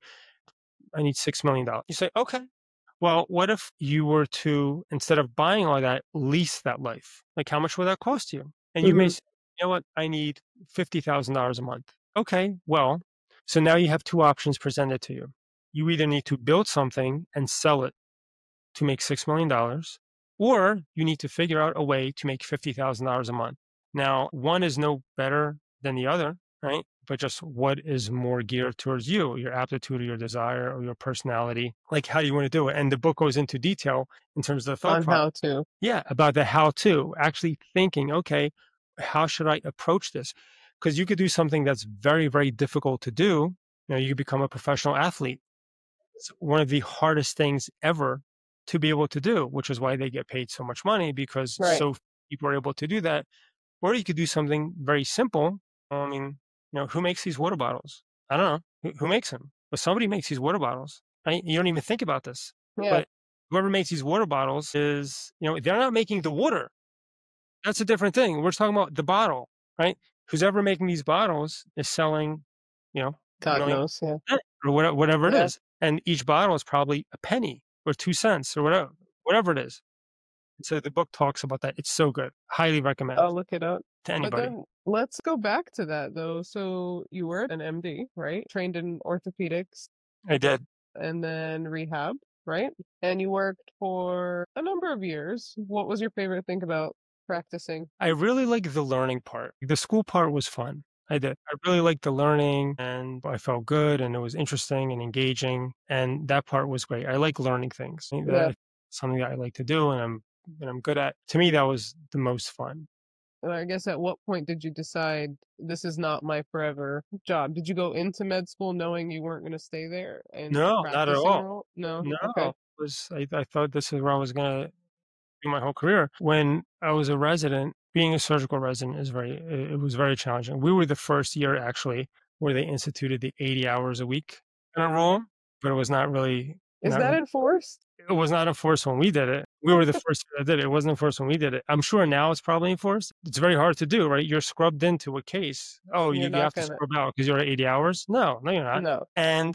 I need $6 million. You say, okay. Well, what if you were to, instead of buying all that, lease that life? Like, how much would that cost you? And you may Mhm. say, you know what? I need $50,000 a month. Okay. Well, so now you have two options presented to you. You either need to build something and sell it to make $6 million, or you need to figure out a way to make $50,000 a month. Now, one is no better than the other, right? But just what is more geared towards you, your aptitude or your desire or your personality, like how do you want to do it? And the book goes into detail in terms of the thought On process. how to. Yeah, about the how to, actually thinking, okay, how should I approach this? Because you could do something that's very, very difficult to do. You could become a professional athlete. It's one of the hardest things ever to be able to do, which is why they get paid so much money, because Right. so few people are able to do that. Or you could do something very simple. I mean, who makes these water bottles? I don't know. Who makes them? But somebody makes these water bottles, right? You don't even think about this. Yeah. But whoever makes these water bottles is, they're not making the water. That's a different thing. We're talking about the bottle, right? Who's ever making these bottles is selling, God million knows. Yeah. or whatever it Yeah. is. And each bottle is probably a penny or 2 cents or whatever it is. So the book talks about that. It's so good. Highly recommend I'll look it up. to But anybody. then let's go back to that though. So you were an MD, right? Trained in orthopedics I did. and then rehab, right? And you worked for a number of years. What was your favorite thing about practicing? I really like the learning part. The school part was fun. I did. I really liked the learning, and I felt good, and it was interesting and engaging, and that part was great. I like learning things. I think Yeah. that's something that I like to do, and I'm good at. To me, that was the most fun. And I guess at what point did you decide this is not my forever job? Did you go into med school knowing you weren't going to stay there and No, not at practicing all. role? No. No, Okay. I thought this is where I was gonna do my whole career. When I was a resident, being a surgical resident it was very challenging. We were the first year actually where they instituted the 80 hours a week kind of rule, but it was Is that enforced? it was not enforced when we did it. We were the first that did it. It wasn't enforced when we did it. I'm sure now it's probably enforced. It's very hard to do, right? You're scrubbed into a case. Oh, You're you not have to gonna. scrub out because you're at 80 hours? No, you're not. No. And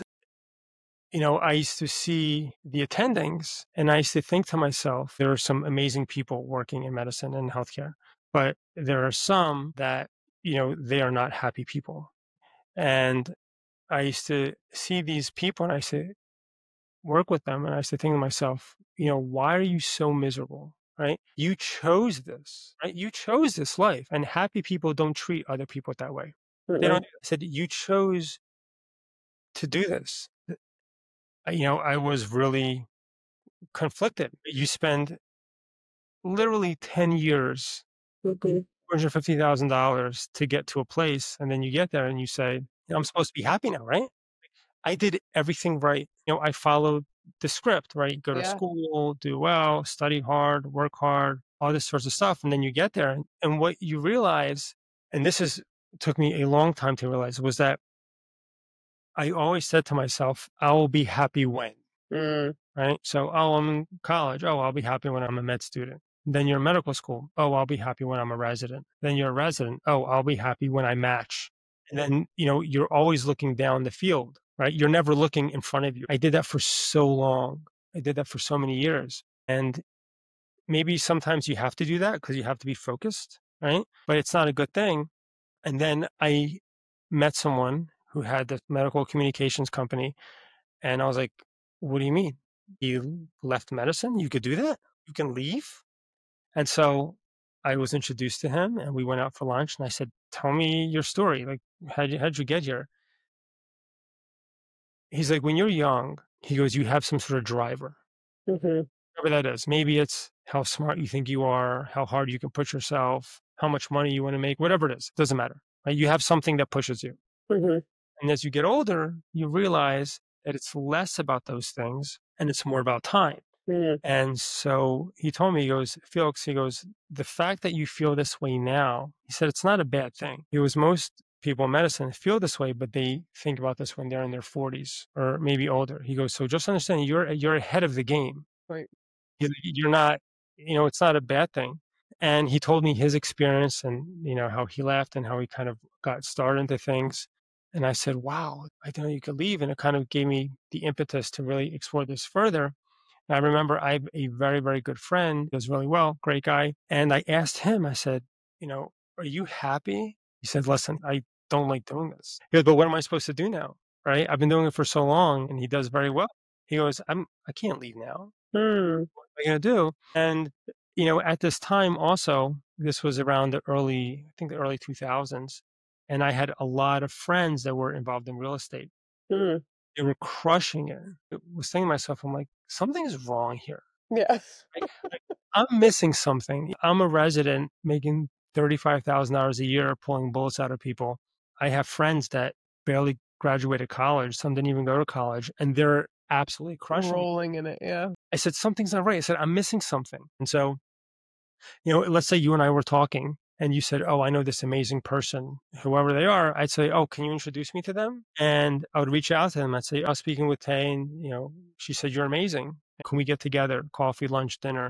I used to see the attendings and I used to think to myself, there are some amazing people working in medicine and healthcare, but there are some that, they are not happy people. And I used to see these people and I used to work with them and I used to think to myself, why are you so miserable? Right? You chose this, right? You chose this life, and happy people don't treat other people that way. They don't. I said, you chose to do this. I was really conflicted. You spend literally 10 years, $250,000 to get to a place, and then you get there and you say, I'm supposed to be happy now, right? I did everything right. I followed the script, right? Go to Yeah. school, do well, study hard, work hard, all this sorts of stuff. And then you get there, and what you realize, and took me a long time to realize, was that I always said to myself, I will be happy when. Mm. Right? So, I'm in college. Oh, I'll be happy when I'm a med student. Then you're in medical school. Oh, I'll be happy when I'm a resident. Then you're a resident. Oh, I'll be happy when I match. And then, you're always looking down the field, right? You're never looking in front of you. I did that for so long. I did that for so many years. And maybe sometimes you have to do that because you have to be focused, right? But it's not a good thing. And then I met someone who had the medical communications company. And I was like, what do you mean? You left medicine? You could do that? You can leave? And so I was introduced to him and we went out for lunch and I said, tell me your story. Like, how'd you get here? He's like, when you're young, he goes, you have some sort of driver. Whatever that is. Maybe it's how smart you think you are, how hard you can push yourself, how much money you want to make, whatever it is. It doesn't matter. Right? You have something that pushes you. And as you get older, you realize that it's less about those things and it's more about time. And so he told me, he goes, Felix, he goes, the fact that you feel this way now, he said, it's not a bad thing. It was most people in medicine feel this way, but they think about this when they're in their 40s or maybe older. He goes, so just understand you're ahead of the game. Right. You're not, it's not a bad thing. And he told me his experience and, how he left and how he kind of got started into things. And I said, wow, I didn't know you could leave. And it kind of gave me the impetus to really explore this further. And I remember I have a very, very good friend, does really well, great guy. And I asked him, I said, are you happy? He said, listen, I don't like doing this. He goes, but what am I supposed to do now? Right? I've been doing it for so long and he does very well. He goes, I can't leave now. What am I going to do? And, at this time also, this was around the early 2000s. And I had a lot of friends that were involved in real estate. They were crushing it. I was thinking to myself, I'm like, something is wrong here. Yeah. I'm missing something. I'm a resident making $35,000 a year pulling bullets out of people. I have friends that barely graduated college. Some didn't even go to college, and they're absolutely crushing Rolling in it. Yeah. I said, something's not right. I said, I'm missing something. And so, let's say you and I were talking and you said, oh, I know this amazing person, whoever they are. I'd say, oh, can you introduce me to them? And I would reach out to them. I'd say, I was speaking with Tay and, she said, you're amazing. Can we get together? Coffee, lunch, dinner.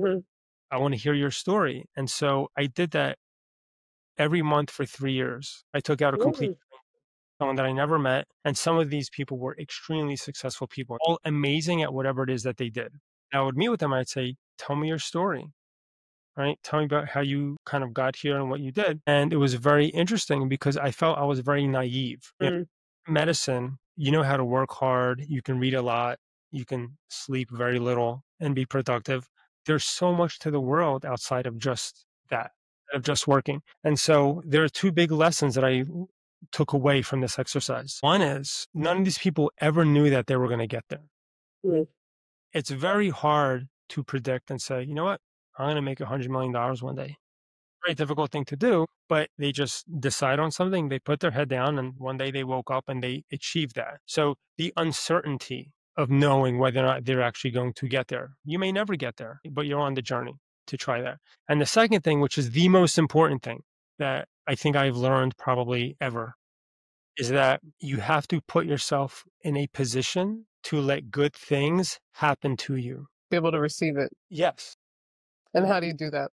I want to hear your story. And so I did that every month for 3 years. I took out a complete someone that I never met. And some of these people were extremely successful people, all amazing at whatever it is that they did. And I would meet with them. I'd say, tell me your story, right? Tell me about how you kind of got here and what you did. And it was very interesting because I felt I was very naive. Medicine, you know how to work hard. You can read a lot. You can sleep very little and be productive. There's so much to the world outside of just that, of just working. And so there are two big lessons that I took away from this exercise. One is none of these people ever knew that they were going to get there. It's very hard to predict and say, you know what, I'm going to make $100 million one day. Very difficult thing to do, but they just decide on something. They put their head down and one day they woke up and they achieved that. So the uncertainty of knowing whether or not they're actually going to get there. You may never get there, but you're on the journey to try that. And the second thing, which is the most important thing that I think I've learned probably ever, is that you have to put yourself in a position to let good things happen to you. Be able to receive it. Yes. And how do you do that?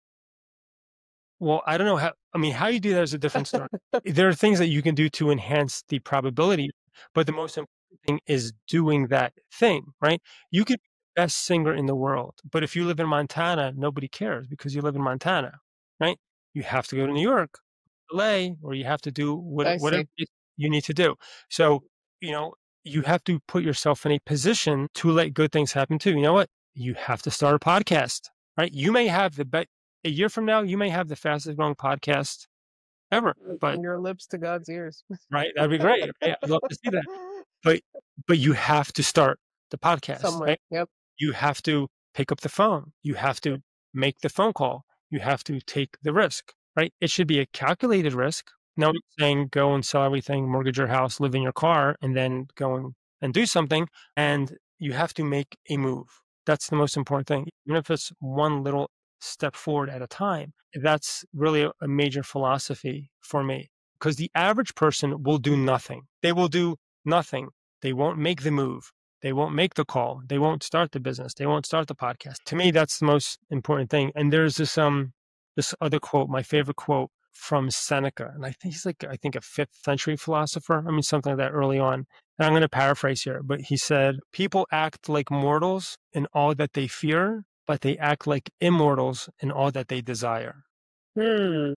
Well, I don't know how you do that is a different story. There are things that you can do to enhance the probability, but the most important thing is doing that thing, right? You could be the best singer in the world, but if you live in Montana, nobody cares because you live in Montana, right? You have to go to New York, LA, or you have to do whatever you need to do. So, you have to put yourself in a position to let good things happen too. You know what? You have to start a podcast, right? You may have a year from now, you may have the fastest growing podcast ever. But from your lips to God's ears. Right. That'd be great. Right? I'd love to see that. But you have to start the podcast. Somewhere. Right? Yep. You have to pick up the phone. You have to make the phone call. You have to take the risk, right? It should be a calculated risk. No saying go and sell everything, mortgage your house, live in your car, and then go and do something. And you have to make a move. That's the most important thing. Even if it's one little step forward at a time. That's really a major philosophy for me because the average person will do nothing. They will do nothing. They won't make the move. They won't make the call. They won't start the business. They won't start the podcast. To me, that's the most important thing. And there's this other quote, my favorite quote from Seneca. And I think he's like, I think a 5th century philosopher. I mean, something like that early on. And I'm going to paraphrase here, but he said, people act like mortals in all that they fear, but they act like immortals in all that they desire. I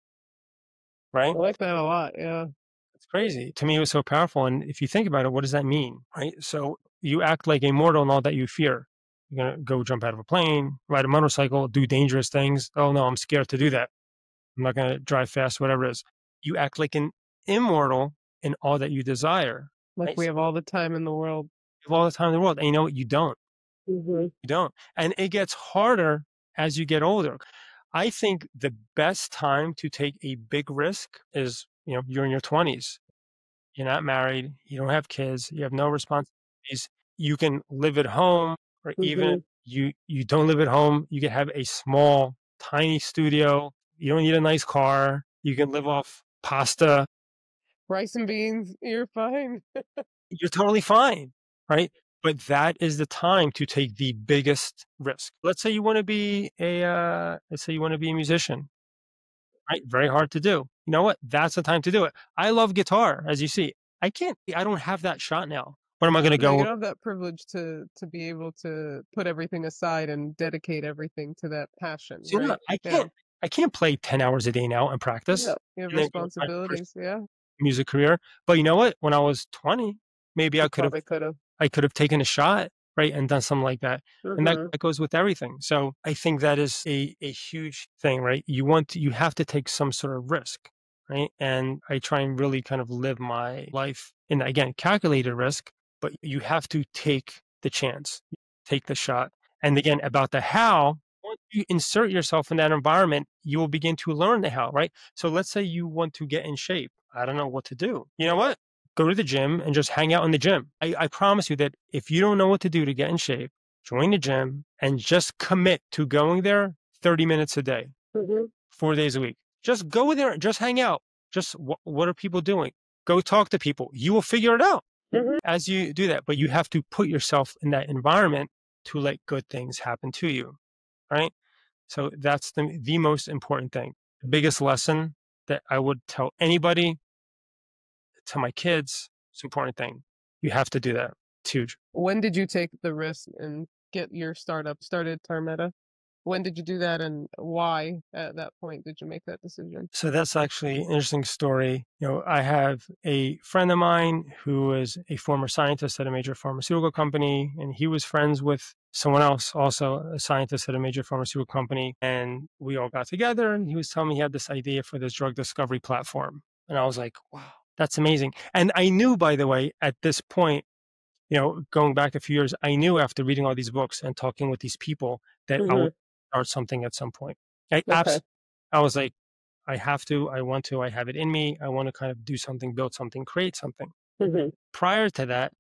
Right? like that a lot. Yeah. It's crazy. To me, it was so powerful. And if you think about it, what does that mean? Right? So you act like a mortal in all that you fear. You're going to go jump out of a plane, ride a motorcycle, do dangerous things. Oh, no, I'm scared to do that. I'm not going to drive fast, whatever it is. You act like an immortal in all that you desire. Like Right? we have all the time in the world. You have all the time in the world. And you know what? You don't. Mm-hmm. You don't. And it gets harder as you get older. I think the best time to take a big risk is, you're in your 20s. You're not married. You don't have kids. You have no responsibilities. You can live at home, or even if you don't live at home, you can have a small, tiny studio. You don't need a nice car. You can live off pasta. Rice and beans, you're fine. You're totally fine, right? But that is the time to take the biggest risk. Let's say you want to be a musician, right? Very hard to do. You know what? That's the time to do it. I love guitar, as you see. I don't have that shot now. What am I going to You go? don't have that privilege to be able to put everything aside and dedicate everything to that passion, See, no, right? I can't play 10 hours a day now and practice. Yeah, you have and then go my first responsibilities. Yeah, music career. But you know what? When I was 20, maybe I could have taken a shot, right, and done something like that. And that goes with everything. So I think that is a huge thing, right? You have to take some sort of risk, right? And I try and really kind of live my life in, again, calculated risk, but you have to take the chance, take the shot. And again, about the how, once you insert yourself in that environment, you will begin to learn the how, right? So let's say you want to get in shape. I don't know what to do. You know what? Go to the gym and just hang out in the gym. I promise you that if you don't know what to do to get in shape, join the gym and just commit to going there 30 minutes a day, 4 days a week. Just go there, just hang out. Just what are people doing? Go talk to people. You will figure it out as you do that. But you have to put yourself in that environment to let good things happen to you, right? So that's the most important thing. The biggest lesson that I would tell anybody, to my kids, it's an important thing. You have to do that. It's huge. When did you take the risk and get your startup started, Tarmeta? When did you do that, and why at that point did you make that decision? So that's actually an interesting story. I have a friend of mine who is a former scientist at a major pharmaceutical company, and he was friends with someone else, also a scientist at a major pharmaceutical company. And we all got together, and he was telling me he had this idea for this drug discovery platform. And I was like, wow, that's amazing. And I knew, by the way, at this point, going back a few years, I knew after reading all these books and talking with these people that I would start something at some point. I was like, I have to, I want to, I have it in me. I want to kind of do something, build something, create something. Prior to that,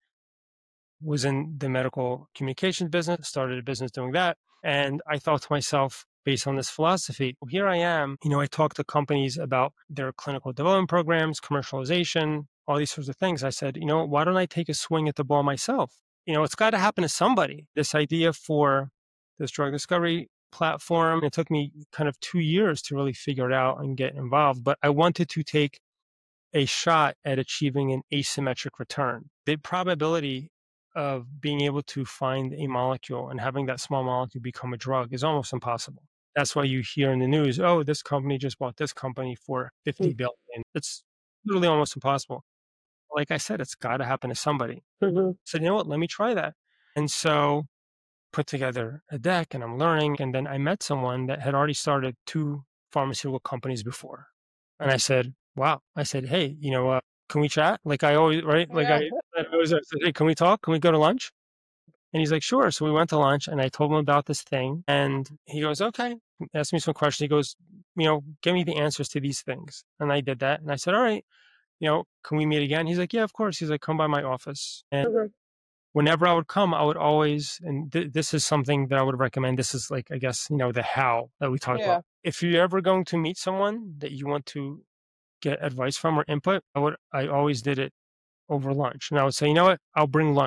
was in the medical communications business, started a business doing that. And I thought to myself, based on this philosophy, well, here I am. I talk to companies about their clinical development programs, commercialization, all these sorts of things. I said, why don't I take a swing at the ball myself? It's got to happen to somebody. This idea for this drug discovery platform, it took me kind of 2 years to really figure it out and get involved. But I wanted to take a shot at achieving an asymmetric return. The probability of being able to find a molecule and having that small molecule become a drug is almost impossible. That's why you hear in the news, oh, this company just bought this company for $50 billion. It's literally almost impossible. Like I said, it's got to happen to somebody. So, you know what? Let me try that. And so put together a deck, and I'm learning. And then I met someone that had already started 2 pharmaceutical companies before. And I said, wow. I said, hey, can we chat? Like I always, right? Like I always said, hey, can we talk? Can we go to lunch? And he's like, sure. So we went to lunch, and I told him about this thing. And he goes, okay. Asked me some questions. He goes, give me the answers to these things. And I did that. And I said, all right, can we meet again? He's like, yeah, of course. He's like, come by my office. And whenever I would come, I would always, and this is something that I would recommend. This is like, I guess, the how that we talked about. If you're ever going to meet someone that you want to get advice from or input, I always did it over lunch. And I would say, you know what? I'll bring lunch.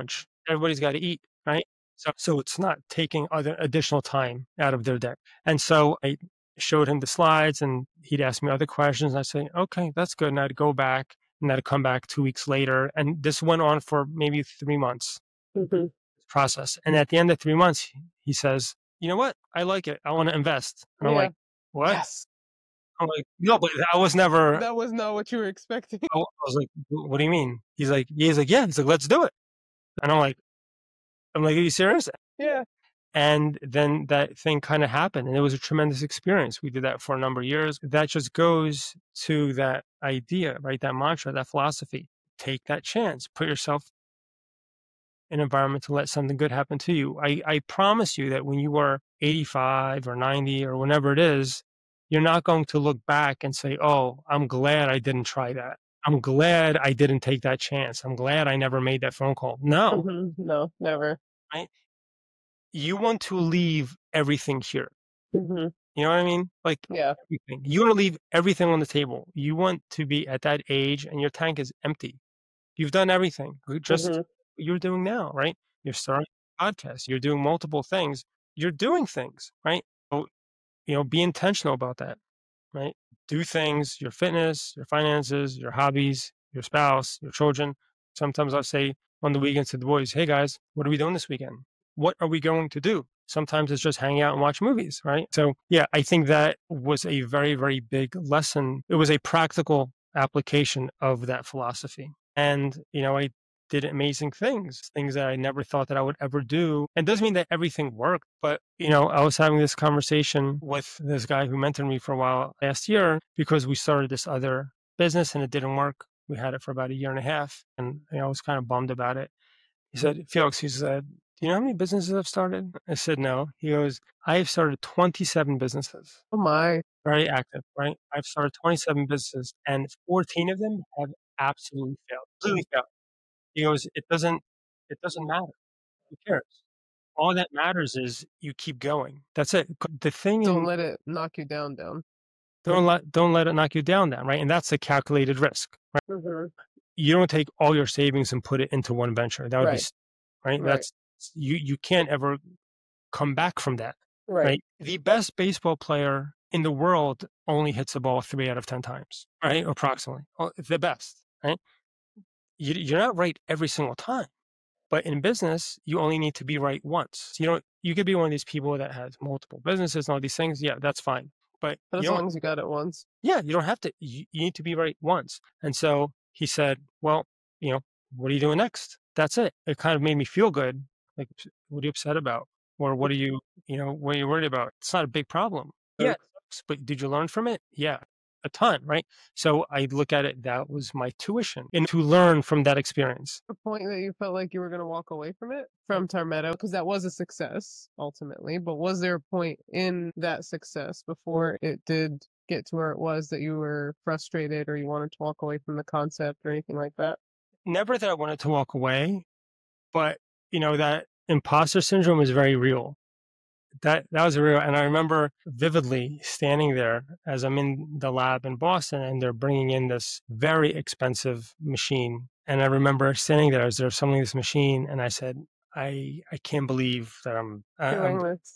Everybody's got to eat, right? So it's not taking other additional time out of their day. And so I showed him the slides, and he'd ask me other questions. I say, okay, that's good. And I'd go back, and I'd come back 2 weeks later. And this went on for maybe 3 months process. And at the end of 3 months, he says, you know what? I like it. I want to invest. And I'm Yeah. like, what? Yes. I'm like, no, but I was never, That was not what you were expecting. I was like, what do you mean? He's like, yeah. He's like, let's do it. And I'm like, are you serious? Yeah. And then that thing kind of happened, and it was a tremendous experience. We did that for a number of years. That just goes to that idea, right? That mantra, that philosophy. Take that chance. Put yourself in an environment to let something good happen to you. I promise you that when you are 85 or 90 or whenever it is, you're not going to look back and say, oh, I'm glad I didn't try that. I'm glad I didn't take that chance. I'm glad I never made that phone call. No, No, never. right? You want to leave everything here. hmm You know what I mean? Like Yeah. everything. You want to leave everything on the table. You want to be at that age and your tank is empty. You've done everything. Just hmm what you're doing now, right? You're starting a podcast. You're doing multiple things. You're doing things, right? So, be intentional about that, right? Do things, your fitness, your finances, your hobbies, your spouse, your children. Sometimes I'll say on the weekends to the boys, hey guys, what are we doing this weekend? What are we going to do? Sometimes it's just hang out and watch movies, right? So, yeah, I think that was a very, very big lesson. It was a practical application of that philosophy. And, I did amazing things that I never thought that I would ever do. And it doesn't mean that everything worked, but, I was having this conversation with this guy who mentored me for a while last year because we started this other business and it didn't work. We had it for about a year and a half, and I was kind of bummed about it. He said, Felix, he said, do you know how many businesses I've started? I said, no. He goes, I have started 27 businesses. Oh my. Very active, right? I've started 27 businesses and 14 of them have absolutely failed. Completely failed. He goes, it doesn't matter. Who cares? All that matters is you keep going. That's it. The thing Don't let it knock you down. don't let it knock you down, right? And that's a calculated risk, right? hmm You don't take all your savings and put it into one venture. That would be Right. right. Right. That's you can't ever come back from that. Right. Right. The best baseball player in the world only hits a ball 3 out of 10 times, right? Approximately. The best, right? You're not right every single time. But in business, you only need to be right once. You could be one of these people that has multiple businesses and all these things. Yeah, that's fine. But But as long as you got it once. yeah, you don't have to. You need to be right once. And so he said, well, what are you doing next? That's it. It kind of made me feel good. Like, what are you upset about? Or what are you worried about? It's not a big problem. Yeah, it sucks, but did you learn from it? Yeah, a ton, right? So I look at it, that was my tuition and to learn from that experience. The point that you felt like you were going to walk away from Tarmetto, because that was a success ultimately. But was there a point in that success before it did get to where it was that you were frustrated or you wanted to walk away from the concept or anything like that? Never that I wanted to walk away, but that imposter syndrome is very real. That was real. And I remember vividly standing there as I'm in the lab in Boston and they're bringing in this very expensive machine. And I remember standing there as they're assembling this machine. And I said, I can't believe that Doing this.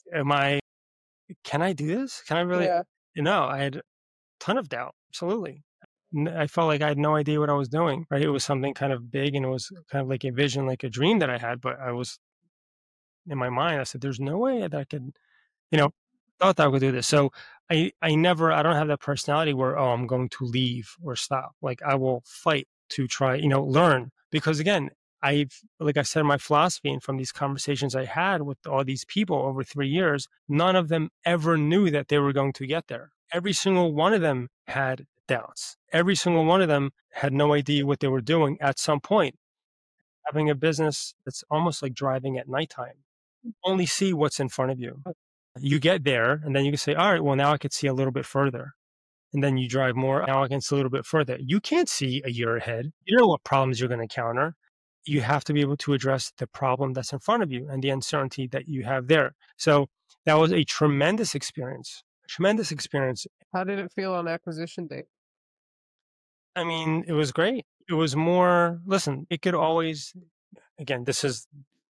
can I do this? Can I really? Yeah. I had a ton of doubt. Absolutely. I felt like I had no idea what I was doing, right? It was something kind of big and it was kind of like a vision, like a dream that I had, but I was in my mind, I said, there's no way that I could, thought that I could do this. So I don't have that personality where, oh, I'm going to leave or stop. Like I will fight to try, learn because again, like I said, my philosophy and from these conversations I had with all these people over 3 years, none of them ever knew that they were going to get there. Every single one of them had doubts. Every single one of them had no idea what they were doing at some point. Having a business that's almost like driving at nighttime. Only see what's in front of you. You get there and then you can say, all right, well, now I can see a little bit further. And then you drive more. Now I can see a little bit further. You can't see a year ahead. You know what problems you're going to encounter. You have to be able to address the problem that's in front of you and the uncertainty that you have there. So that was a tremendous experience. How did it feel on acquisition day? I mean, it was great. It was more, listen, it could always, again, this is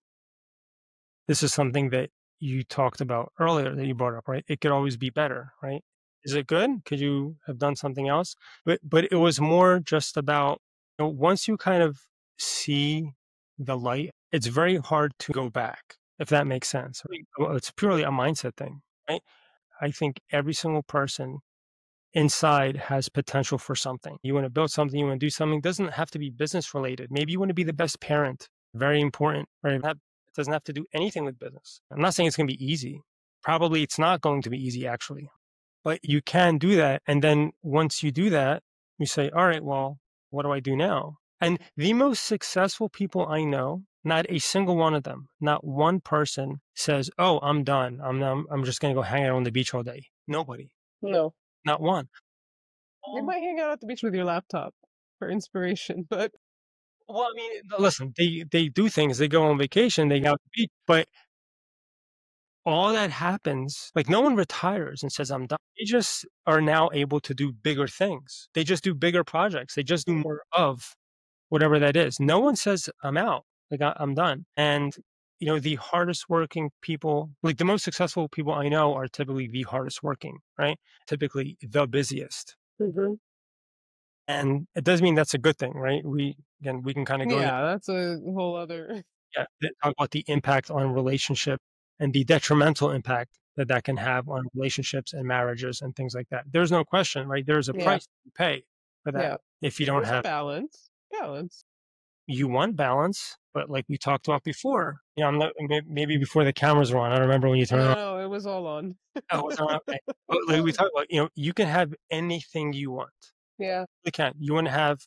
this is something that you talked about earlier that you brought up, right? It could always be better, right? Is it good? Could you have done something else? But it was more just about, once you kind of see the light, it's very hard to go back, if that makes sense. Right? Well, it's purely a mindset thing, right? I think every single person inside has potential for something. You want to build something, you want to do something, doesn't have to be business related. Maybe you want to be the best parent, very important, right? It doesn't have to do anything with business. I'm not saying it's going to be easy. Probably it's not going to be easy, actually. But you can do that. And then once you do that, you say, all right, well, what do I do now? And the most successful people I know, not a single one of them, not one person says, oh, I'm done. I'm just going to go hang out on the beach all day. Nobody, No. not one. You might hang out at the beach with your laptop for inspiration, but Well, I mean, listen, they do things. They go on vacation, they go out to the beach, but all that happens, like no one retires and says, I'm done. They just are now able to do bigger things. They just do bigger projects. They just do more of whatever that is. No one says, I'm out. Like I'm done. And the hardest working people, like the most successful people I know are typically the hardest working, right? Typically the busiest. Mhm. And it does mean that's a good thing, right? We can kind of go into, yeah, that's a whole other. talk about the impact on relationship and the detrimental impact that can have on relationships and marriages and things like that. There's no question, right? There's a Yeah. price you pay for that. Yeah. If you don't There's have, balance. you want balance, but like we talked about before, I'm not, maybe before the cameras were on. I don't remember when you turned it on. No, it was all on. Oh, it wasn't on? Okay. But like we talked about, you can have anything you want. Yeah. You can. You want to have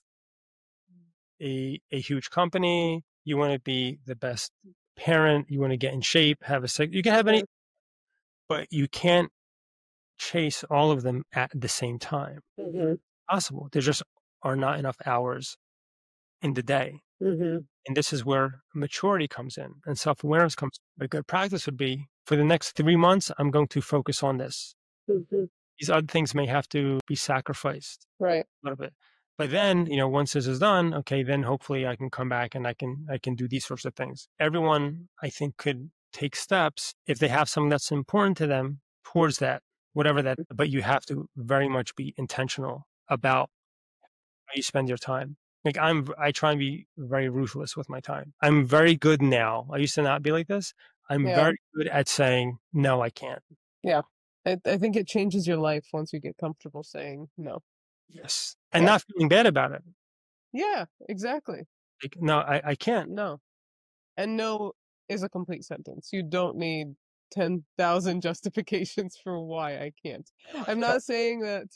a huge company. You want to be the best parent. You want to get in shape, have a sick. You can have any, but you can't chase all of them at the same time. Mm-hmm. Possible. There just are not enough hours in the day. Mm-hmm. And this is where maturity comes in and self-awareness comes in. A good practice would be, for the next 3 months, I'm going to focus on this. Mm-hmm. These other things may have to be sacrificed Right. a little bit. But then, once this is done, okay, then hopefully I can come back and I can do these sorts of things. Everyone, I think, could take steps if they have something that's important to them towards that, whatever that, but you have to very much be intentional about how you spend your time. Like I try and be very ruthless with my time. I'm very good now. I used to not be like this. I'm Yeah. very good at saying, no, I can't. Yeah. I think it changes your life once you get comfortable saying no. Yes. And not feeling bad about it. Yeah, exactly. Like, no, I can't. No. And no is a complete sentence. You don't need 10,000 justifications for why I can't. I'm not saying that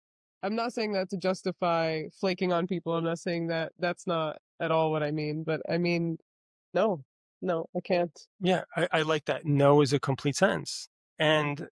to justify flaking on people. I'm not saying that that's not at all what I mean, but I mean, no, I can't. Yeah, I like that. No is a complete sentence. And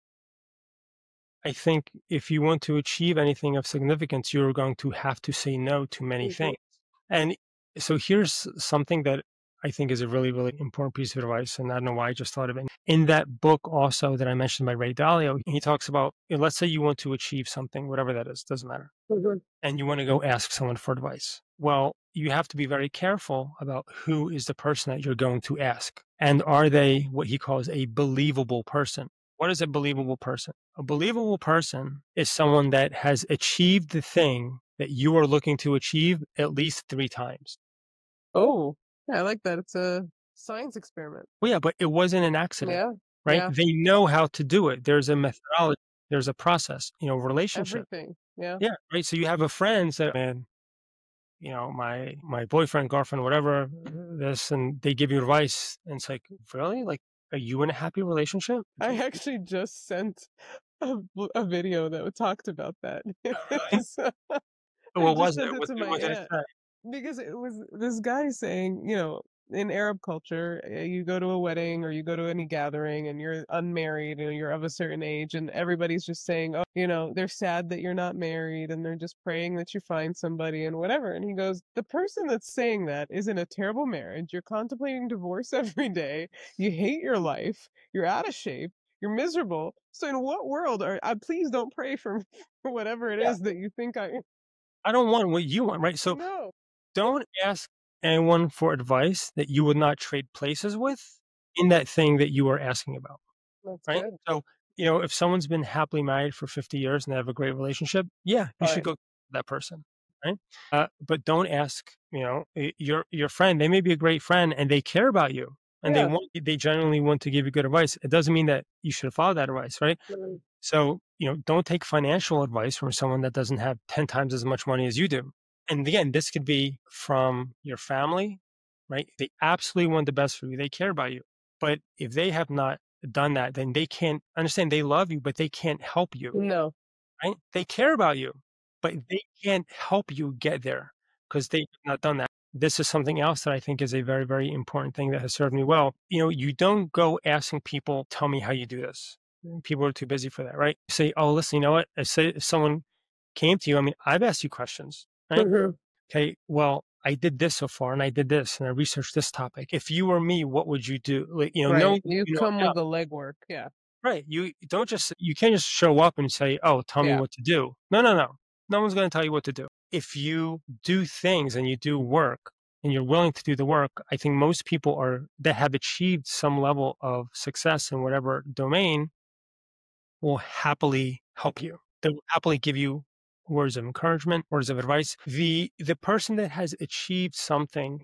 I think if you want to achieve anything of significance, you're going to have to say no to many Mhm. things. And so here's something that I think is a really, really important piece of advice. And I don't know why I just thought of it. In that book also that I mentioned by Ray Dalio, he talks about, let's say you want to achieve something, whatever that is, doesn't matter. Mhm. And you want to go ask someone for advice. Well, you have to be very careful about who is the person that you're going to ask. And are they what he calls a believable person? What is a believable person? A believable person is someone that has achieved the thing that you are looking to achieve at least 3 times. Oh, yeah, I like that. It's a science experiment. Well, yeah, but it wasn't an accident, Yeah, right? yeah. They know how to do it. There's a methodology, there's a process, relationship. Everything. Yeah. Yeah, right. So you have a friend that, man, my boyfriend, girlfriend, whatever, this, and they give you advice, and it's like, really? Like, are you in a happy relationship? I actually just sent a video that talked about that. Really? So, I What just was sent it? it to my What did it aunt say? because it was this guy saying, in Arab culture, you go to a wedding or you go to any gathering and you're unmarried and you're of a certain age, and everybody's just saying, oh, they're sad that you're not married and they're just praying that you find somebody and whatever. And he goes, the person that's saying that is in a terrible marriage. You're contemplating divorce every day. You hate your life. You're out of shape. You're miserable. So in what world please don't pray for whatever it Yeah. is that you think I don't want what you want, right? So no. don't ask anyone for advice that you would not trade places with. in that thing that you are asking about, That's right? good. So, if someone's been happily married for 50 years and they have a great relationship, yeah, you should Right. go to that person, right? But don't ask, your friend. They may be a great friend and they care about you and Yeah. they genuinely want to give you good advice. It doesn't mean that you should follow that advice, right? Mm. So, don't take financial advice from someone that doesn't have 10 times as much money as you do. And again, this could be from your family, right? They absolutely want the best for you. They care about you. But if they have not done that, then they can't understand they love you, but they can't help you, No. right? They care about you, but they can't help you get there because they've not done that. This is something else that I think is a very, very important thing that has served me well. You don't go asking people, tell me how you do this. People are too busy for that, right? You say, oh, listen, you know what? I say if someone came to you, I mean, I've asked you questions, right? Mhm. Okay, well, I did this so far and I did this and I researched this topic. If you were me, what would you do? Like, Right. knowing You you know come now, with the legwork. Yeah. right. You can't just show up and say, oh, tell me Yeah. what to do. No, no, no. No one's going to tell you what to do. If you do things and you do work and you're willing to do the work, I think most people that have achieved some level of success in whatever domain will happily help you. They will happily give you words of encouragement, words of advice. The person that has achieved something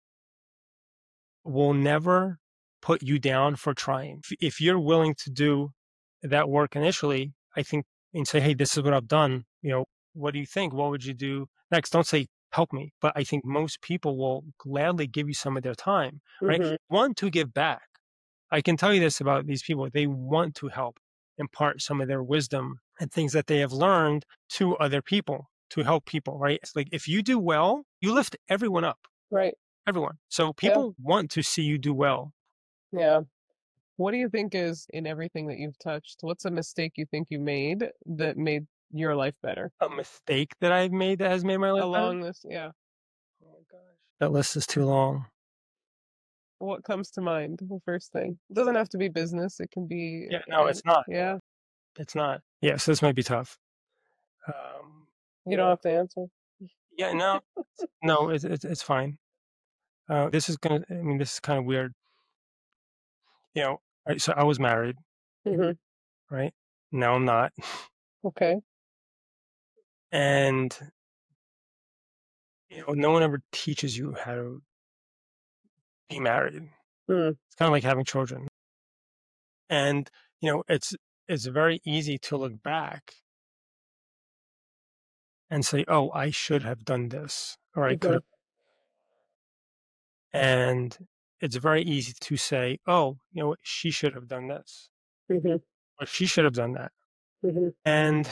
will never put you down for trying. If you're willing to do that work initially, I think, and say, hey, this is what I've done. What do you think? What would you do next? Don't say, help me. But I think most people will gladly give you some of their time, right? Mhm. Want to give back. I can tell you this about these people. They want to help impart some of their wisdom and things that they have learned to other people to help people, right? It's like if you do well, you lift everyone up, Right. everyone. So Yeah. people want to see you do well. Yeah. What do you think is in everything that you've touched? What's a mistake you think you made that made your life better? A mistake that I've made that has made my life better? Along this, yeah. Oh my gosh. That list is too long. What comes to mind? The first thing. It doesn't have to be business. It can be, Yeah, no, it's not. yeah. It's not. Yeah, so this might be tough. Um, You don't have to answer. yeah, no, no, it's fine. This is kind of weird. Right, so I was married, Mhm. right? Now I'm not. Okay. And, no one ever teaches you how to be married. Mm. It's kind of like having children. And, it's very easy to look back and say, oh, I should have done this, or I could Mhm. have. And it's very easy to say, oh, she should have done this, Mhm. or she should have done that. Mhm. And,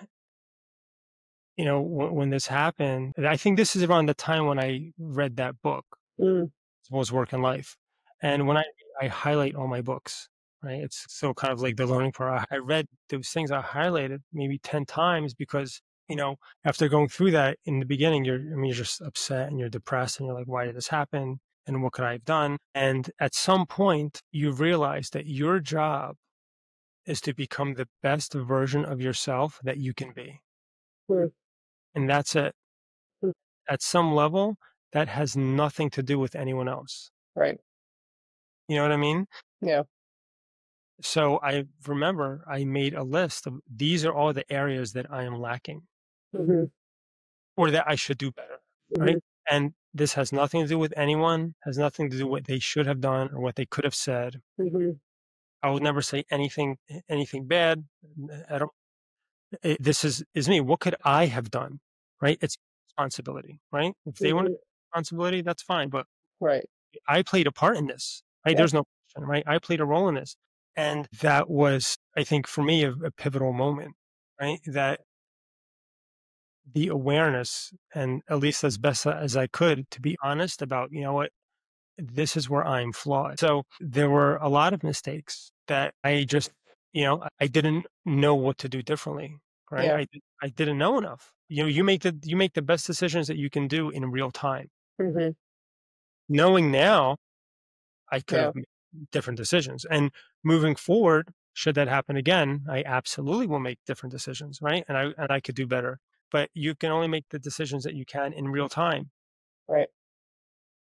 when this happened, and I think this is around the time when I read that book, Mm. Was Work and Life. And when I highlight all my books, right? It's so kind of like the learning part. I read those things I highlighted maybe 10 times because, after going through that in the beginning, you're just upset and you're depressed and you're like, why did this happen? And what could I have done? And at some point, you realize that your job is to become the best version of yourself that you can be. Mm. And that's it. Mm. At some level, that has nothing to do with anyone else. Right. You know what I mean? Yeah. So I remember I made a list of these are all the areas that I am lacking Mhm. or that I should do better, right? Mhm. And this has nothing to do with anyone, has nothing to do with what they should have done or what they could have said. Mhm. I would never say anything bad. I don't. This is me. What could I have done, right? It's responsibility, right? If they want Mhm. responsibility, that's fine. But Right. I played a part in this, right? Yeah. There's no question, right? I played a role in this. And that was, I think, for me, a pivotal moment, right? That the awareness, and at least as best as I could, to be honest about, what, this is where I'm flawed. So there were a lot of mistakes that I just, I didn't know what to do differently, right? Yeah. I didn't know enough. You make the best decisions that you can do in real time. Mhm. Knowing now, I could Yeah. have made different decisions. And moving forward, should that happen again, I absolutely will make different decisions, right? And I could do better. But you can only make the decisions that you can in real time. Right.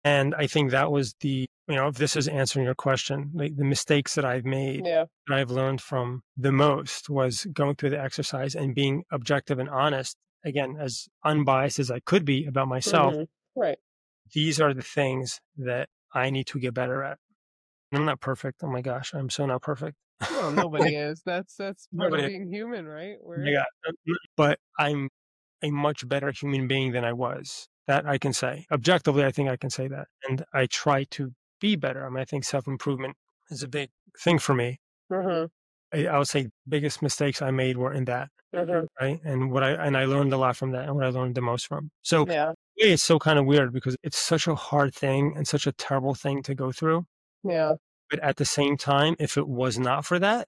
And I think that was if this is answering your question, like the mistakes that I've made, Yeah. that I've learned from the most was going through the exercise and being objective and honest, again, as unbiased as I could be about myself. Right. These are the things that I need to get better at. And I'm not perfect. Oh my gosh, I'm so not perfect. Well, nobody is. That's part Nobody of is. being human, right? Oh my God. But I'm a much better human being than I was. That I can say. Objectively, I think I can say that. And I try to be better. I mean, I think self-improvement is a big thing for me. Mhm. I would say biggest mistakes I made were in that, Mhm. right? And I learned a lot from that, and what I learned the most from. So Yeah. it's so kind of weird because it's such a hard thing and such a terrible thing to go through. Yeah. But at the same time, if it was not for that,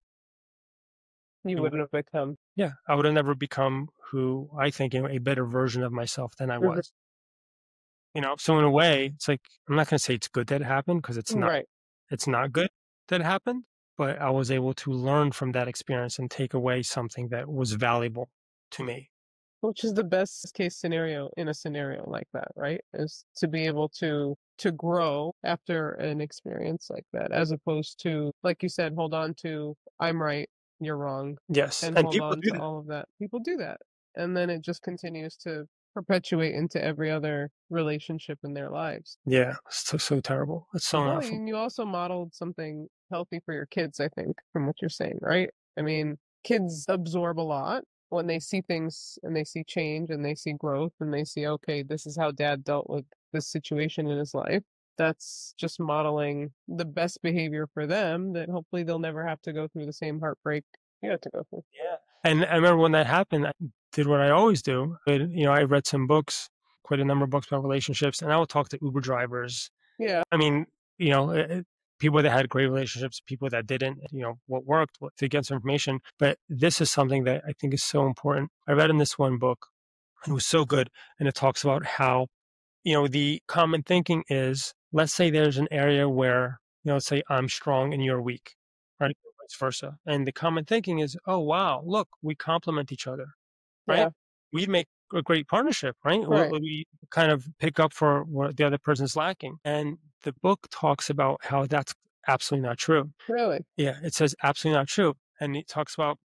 You wouldn't have become. yeah, I would have never become who I think, a better version of myself than I Mhm. was. So in a way, it's like, I'm not going to say it's good that it happened because it's not. Right. It's not good that it happened, but I was able to learn from that experience and take away something that was valuable to me. Which is the best case scenario in a scenario like that, right? Is to be able to grow after an experience like that, as opposed to, like you said, hold on to I'm right, you're wrong, Yes, and and hold people on do to that. all of that. People do that. And then it just continues to perpetuate into every other relationship in their lives. Yeah, so terrible. It's so Well, not fun. and you also modeled something healthy for your kids, I think, from what you're saying, right? I mean, kids absorb a lot when they see things and they see change and they see growth and they see, okay, this is how dad dealt with this situation in his life. That's just modeling the best behavior for them that hopefully they'll never have to go through the same heartbreak you had to go through. Yeah. And I remember when that happened, I did what I always do. I read some books, quite a number of books about relationships, and I would talk to Uber drivers. Yeah. I mean, people that had great relationships, people that didn't, what worked, to get some information. But this is something that I think is so important. I read in this one book, and it was so good. And it talks about how, the common thinking is, let's say there's an area where, let's say I'm strong and you're weak, right? Vice versa. And the common thinking is, oh, wow, look, we complement each other, right? Yeah. We'd make a great partnership, right? Right. We kind of pick up for what the other person's lacking. And the book talks about how that's absolutely not true. Really? Yeah, it says absolutely not true. And it talks about,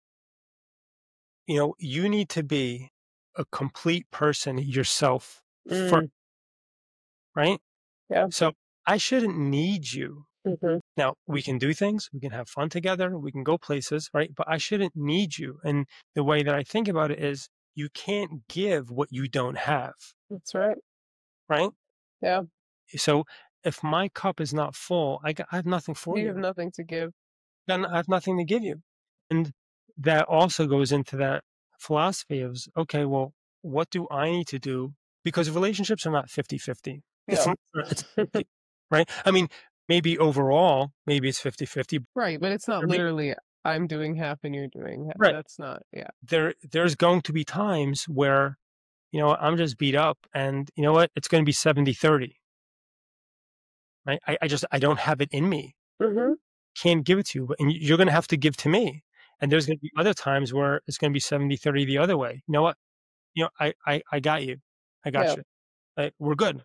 you need to be a complete person yourself first, right? Yeah. So I shouldn't need you. Mm-hmm. Now, we can do things, we can have fun together, we can go places, right? But I shouldn't need you. And the way that I think about it is, you can't give what you don't have, That's right. right? Yeah. So if my cup is not full, I have nothing for You you. have nothing to give. Then I have nothing to give you. And that also goes into that philosophy of, okay, well, what do I need to do? Because relationships are not 50-50. It's Yeah. not, it's 50, right? I mean, maybe overall, maybe it's 50-50. Right, but it's not There may- literally I'm doing half and you're doing half. Right. That's not, yeah. There's going to be times where, I'm just beat up, and you know what? It's going to be 70-30, right? I don't have it in me. Mm-hmm. Can't give it to you, and you're going to have to give to me. And there's going to be other times where it's going to be 70-30 the other way. You know what? I got you. I got Yeah. you. Like, we're good.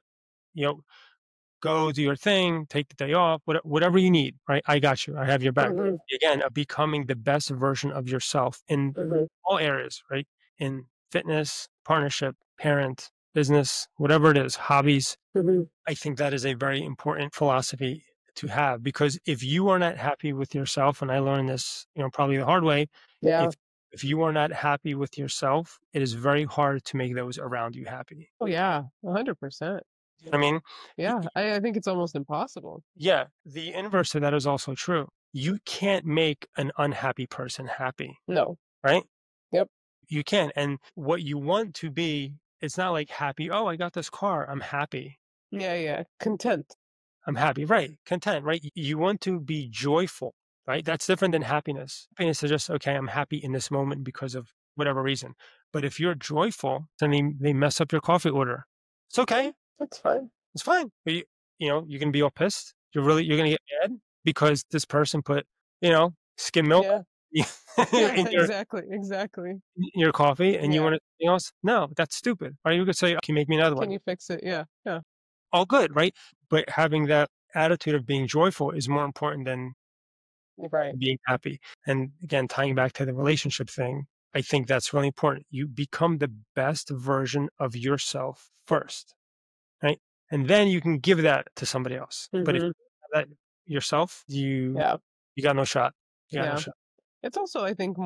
Go do your thing, take the day off, whatever you need, right? I got you. I have your back. Mm-hmm. Again, becoming the best version of yourself in Mm-hmm. all areas, right? In fitness, partnership, parent, business, whatever it is, hobbies. Mm-hmm. I think that is a very important philosophy to have, because if you are not happy with yourself, and I learned this, probably the hard way, Yeah. if you are not happy with yourself, it is very hard to make those around you happy. Oh yeah, 100%. I mean, Yeah, I think it's almost impossible. yeah, the inverse of that is also true. You can't make an unhappy person happy, No. right? Yep. You can. And what you want to be, it's not like happy. Oh, I got this car. I'm happy. Yeah. Content. I'm happy. Right. Content, right? You want to be joyful, right? That's different than happiness. Happiness is just, okay, I'm happy in this moment because of whatever reason. But if you're joyful, then they mess up your coffee order. It's okay. That's fine. It's fine. But you can be all pissed. You're going to get mad because this person put, skim milk Yeah. in Exactly. your coffee, and you Yeah. want something else. No, that's stupid. Right? You could say, can you make me another Can one? you fix it? Yeah. All good, right? But having that attitude of being joyful is more important than Right. being happy. And again, tying back to the relationship thing, I think that's really important. You become the best version of yourself first, right? And then you can give that to somebody else. But if Hmm. you have that yourself, Yeah. you got no shot. You got no Yeah. shot. It's also, I think,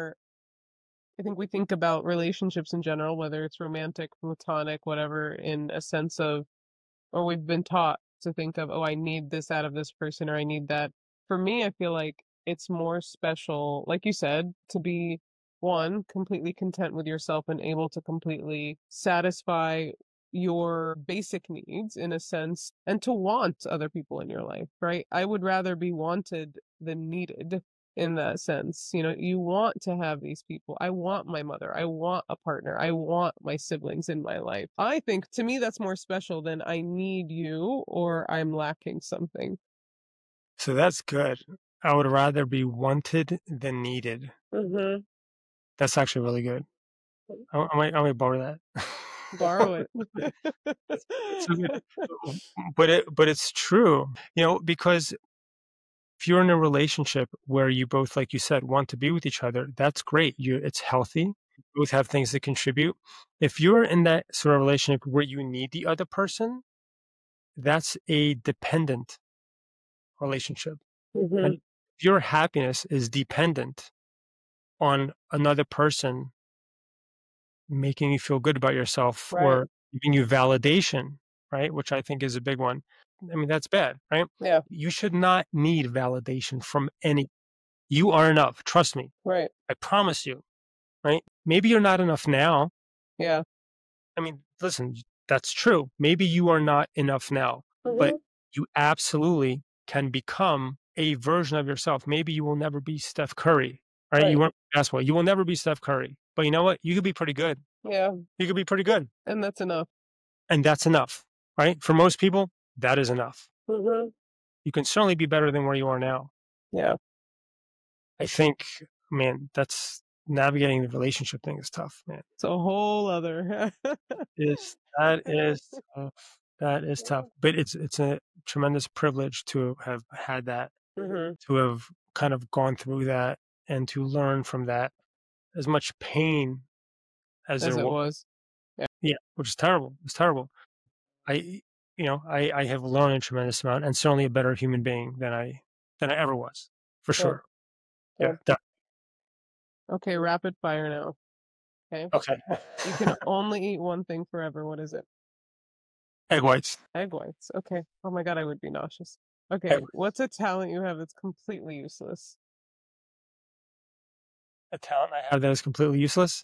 I think we think about relationships in general, whether it's romantic, platonic, whatever, in a sense of, or we've been taught to think of, oh, I need this out of this person, or I need that. For me, I feel like it's more special, like you said, to be one, completely content with yourself and able to completely satisfy your basic needs in a sense, and to want other people in your life, right? I would rather be wanted than needed in that sense. You know, you want to have these people. I want my mother. I want a partner. I want my siblings in my life. I think to me that's more special than I need you or I'm lacking something. So that's good. I would rather be wanted than needed. Mm-hmm. That's actually really good. I might borrow that. Borrow it. It's so good. But it's true, because if you're in a relationship where you both, like you said, want to be with each other, that's great. It's healthy. You both have things to contribute. If you're in that sort of relationship where you need the other person, that's a dependent relationship. Hmm. And if your happiness is dependent on another person making you feel good about yourself Right. or giving you validation, right? Which I think is a big one. I mean, that's bad, right? Yeah. You should not need validation from any. You are enough. Trust me. Right. I promise you, right? Maybe you're not enough now. Yeah. I mean, listen, that's true. Maybe you are not enough now, but Hmm. you absolutely can become a version of yourself. Maybe you will never be Steph Curry, right? You Right. weren't basketball. You will never be Steph Curry. But you know what? You could be pretty good. Yeah. You could be pretty good. And that's enough. And that's enough, right? For most people, that is enough. Hmm. You can certainly be better than where you are now. Yeah. I think, man, that's navigating the relationship thing is tough, man. It's a whole other. That is tough. That is tough. But it's a tremendous privilege to have had that, Hmm. to have kind of gone through that and to learn from that. As much pain as As there it was. was. Yeah. Yeah, which is terrible. It's terrible. I I have learned a tremendous amount and certainly a better human being than I ever was. For Good. sure. Yeah. Good. Okay, rapid fire now. Okay. Okay. You can only eat one thing forever. What is it? Egg whites. Egg whites. Okay. Oh my God, I would be nauseous. Egg Okay. whites. What's a talent you have that's completely useless? A talent I have that is completely useless.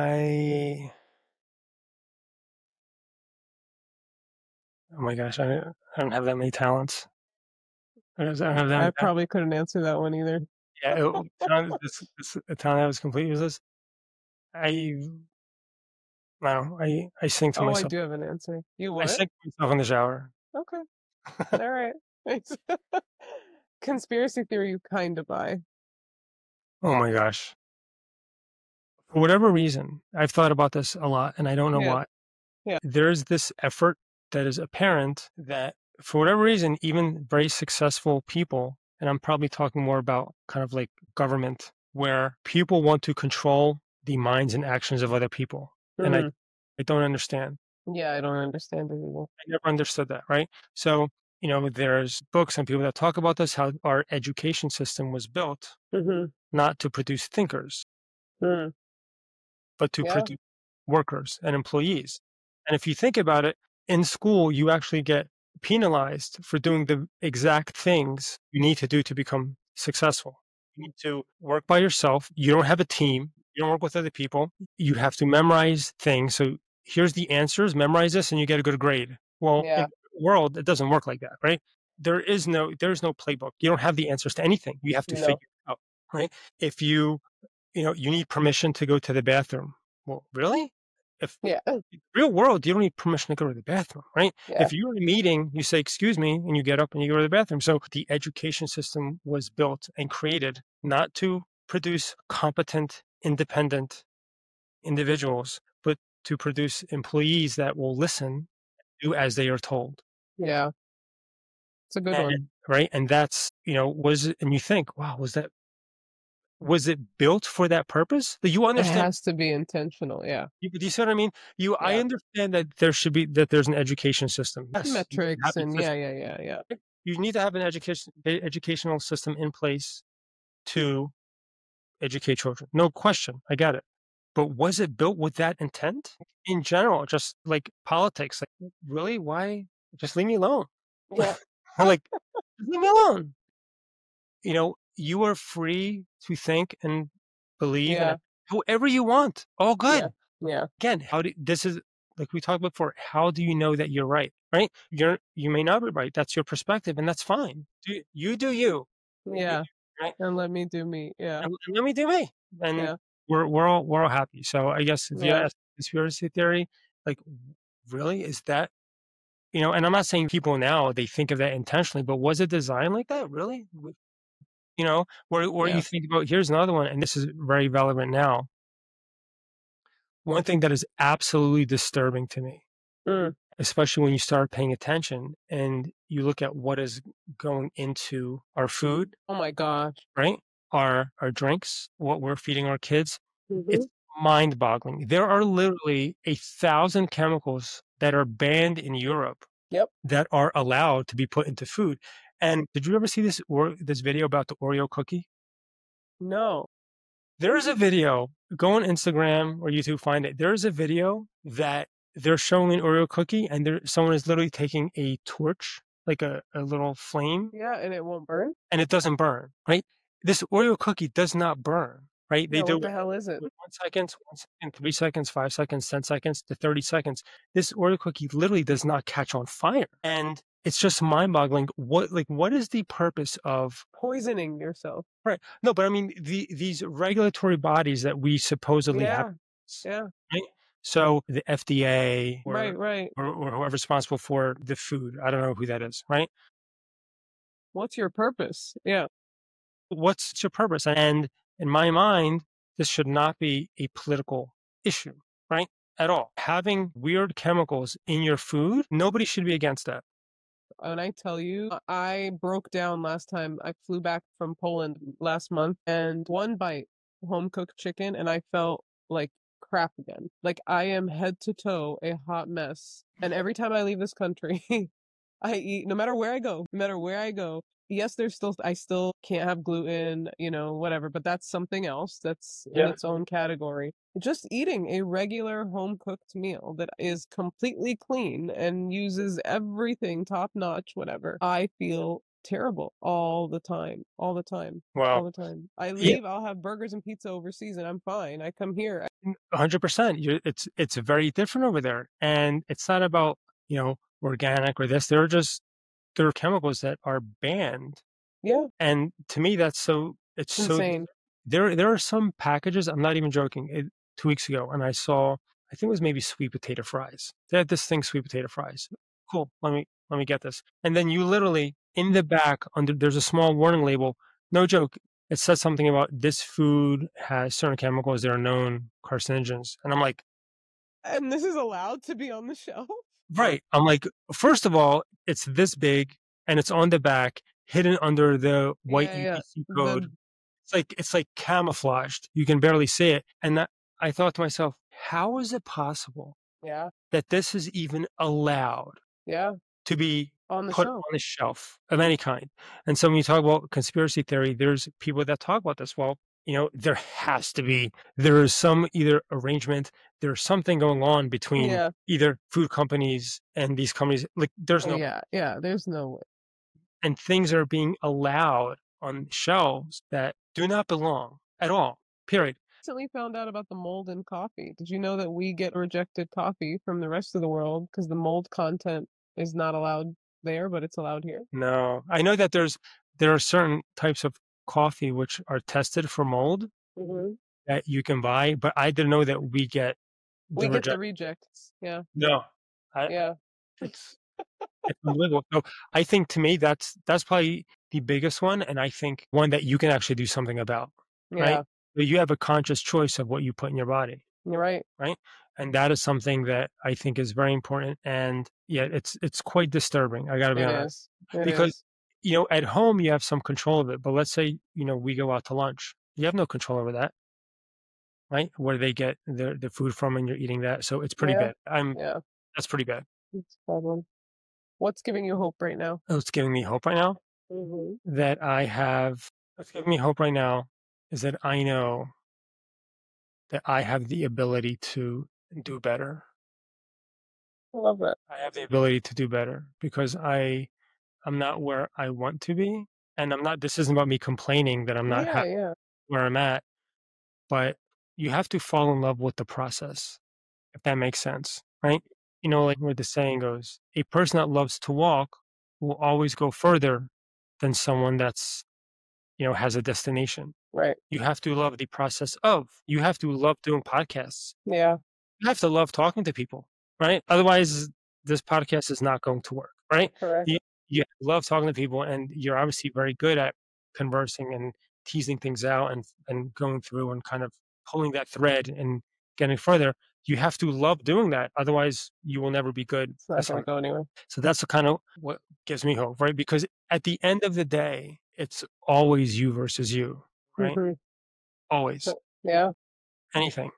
Oh my gosh, I don't have that many talents. I don't have I that. probably couldn't answer that one either. Yeah, a talent that was completely useless. I don't know. I sing to Oh, I myself. do have an answer. You I what? sing to myself in the shower. Okay. All right. Thanks. Conspiracy theory you kind of buy. Oh my gosh. For whatever reason, I've thought about this a lot and I don't know Yeah. why. Yeah. There's this effort that is apparent that for whatever reason, even very successful people, and I'm probably talking more about kind of like government, where people want to control the minds and actions of other people. And Mhm. I don't understand. Yeah, I don't understand it either. I never understood that, right? So, there's books and people that talk about this, how our education system was built Mhm. not to produce thinkers, Mm. but to Yeah. produce workers and employees. And if you think about it, in school, you actually get penalized for doing the exact things you need to do to become successful. You need to work by yourself. You don't have a team. You don't work with other people. You have to memorize things. So here's the answers, memorize this, and you get a good grade. Well, Yeah. in the world, it doesn't work like that, right? There's no playbook. You don't have the answers to anything. You have to No. figure it out, right? If you need permission to go to the bathroom. Well, really? If Yeah. real world, you don't need permission to go to the bathroom, right? Yeah. If you're in a meeting, you say, excuse me, and you get up and you go to the bathroom. So the education system was built and created not to produce competent, independent individuals, but to produce employees that will listen, do as they are told. Yeah. It's a good And, one. right? And that's, and you think, wow, was it built for that purpose? That you It understand? has to be intentional. Yeah. Do you see what I mean? I Yeah. understand that there's an education system. Yes, you need to have Metrics it and for yeah. you need to have an educational system in place to educate children. No question. I get it. But was it built with that intent? In general, just like politics, like really? Why? Just leave me alone. Yeah. Like, just leave me alone. You are free to think and believe and Yeah. however you want. All Yeah. good. Yeah. Again, this is like we talked before. How do you know that you're right? Right? You may not be right. That's your perspective, and that's fine. You do you. Yeah. Right? And let me do me. Yeah. And let me do me. And Yeah. we're all happy. So I guess if you Yeah. ask conspiracy theory, like really, is that and I'm not saying people now they think of that intentionally, but was it designed like that? Really? Where Yeah. you think about here's another one, and this is very relevant now. One thing that is absolutely disturbing to me, Mm. especially when you start paying attention and you look at what is going into our food, Oh my gosh. right? Our drinks, what we're feeding our kids, Hmm. it's mind-boggling. There are literally 1,000 chemicals that are banned in Europe Yep. that are allowed to be put into food. And did you ever see this video about the Oreo cookie? No. There is a video, go on Instagram or YouTube, find it. There is a video that they're showing an Oreo cookie and someone is literally taking a torch, like a little flame, Yeah, and it won't burn? and it doesn't burn, right? This Oreo cookie does not burn, right? They Yeah, do what the it hell is it? with 1 second, 1 second, 3 seconds, 5 seconds, 10 seconds to 30 seconds. This Oreo cookie literally does not catch on fire. And it's just mind-boggling. What is the purpose of Poisoning yourself. right? No, but I mean these regulatory bodies that we supposedly have, Yeah. Yeah. right? So the FDA Right, right. or whoever's responsible for the food, I don't know who that is, right? What's your purpose? Yeah. What's your purpose? And in my mind, this should not be a political issue, right? At all. Having weird chemicals in your food, nobody should be against that. And I tell you, I broke down last time. I flew back from Poland last month and one bite home cooked chicken and I felt like crap again. Like I am head to toe a hot mess. And every time I leave this country, I eat no matter where I go, no matter where I go. Yes, I still can't have gluten, whatever, but that's something else. That's in Yeah. its own category. Just eating a regular home cooked meal that is completely clean and uses everything top notch, whatever. I feel terrible all the time, all the time, all Well, the time. I yeah, leave, I'll have burgers and pizza overseas and I'm fine. I come here. 100%. It's very different over there, and it's not about organic or this. There are chemicals that are banned, Yeah, and to me, it's it's so. insane. There are some packages. I'm not even joking. 2 weeks ago, and I saw, I think it was maybe sweet potato fries. They had this thing, sweet potato fries. Cool. Let me get this. And then you literally in the back there's a small warning label. No joke. It says something about this food has certain chemicals that are known carcinogens, and I'm like, And this is allowed to be on the shelf? right. I'm like, first of all, it's this big, and it's on the back, hidden under the white Yeah, yeah. UPC code. The It's like camouflaged. You can barely see it. And that I thought to myself, how is it possible yeah, that this is even allowed yeah, to be on the put shelf. on a shelf of any kind? And so when you talk about conspiracy theory, there's people that talk about this. Well, there is some either arrangement, there's something going on between Yeah. either food companies and these companies. Like there's Oh, no, yeah, yeah, there's no way. and things are being allowed on shelves that do not belong at all. Period. Recently found out about the mold in coffee. Did you know that we get rejected coffee from the rest of the world because the mold content is not allowed there, but it's allowed here? No, I know that there are certain types of coffee which are tested for mold Hmm. that you can buy, but I didn't know that we get We the get the reject. rejects. Yeah, No, yeah, it's it's unbelievable. So I think to me that's probably the biggest one, and I think one that you can actually do something about, right? yeah. But you have a conscious choice of what you put in your body. You're right. right? And that is something that I think is very important. And yeah, it's quite disturbing. I got to be It honest, is. It because is. at home you have some control of it. But let's say we go out to lunch, you have no control over that, right? Where they get the food from, and you're eating that, so it's pretty Yeah. bad. Yeah. That's pretty bad. It's a problem. What's giving you hope right now? What's giving me hope right now Mm-hmm. that I have. What's giving me hope right now is that I know that I have the ability to do better. I love that. I have the ability to do better because I'm not where I want to be, and I'm not. This isn't about me complaining that I'm not Yeah. Yeah. where I'm at, but you have to fall in love with the process, if that makes sense, right? Like where the saying goes, a person that loves to walk will always go further than someone that's has a destination. Right. You have to love the process of. You have to love doing podcasts. Yeah. You have to love talking to people, right? Otherwise, this podcast is not going to work, right? Correct. You love talking to people, and you're obviously very good at conversing and teasing things out, and going through and kind of pulling that thread and getting further. You have to love doing that. Otherwise, you will never be good It's not at going to something. go anywhere. So that's the kind of what gives me hope, right? Because at the end of the day, it's always you versus you, right? Mm-hmm. Always. Yeah. Anything.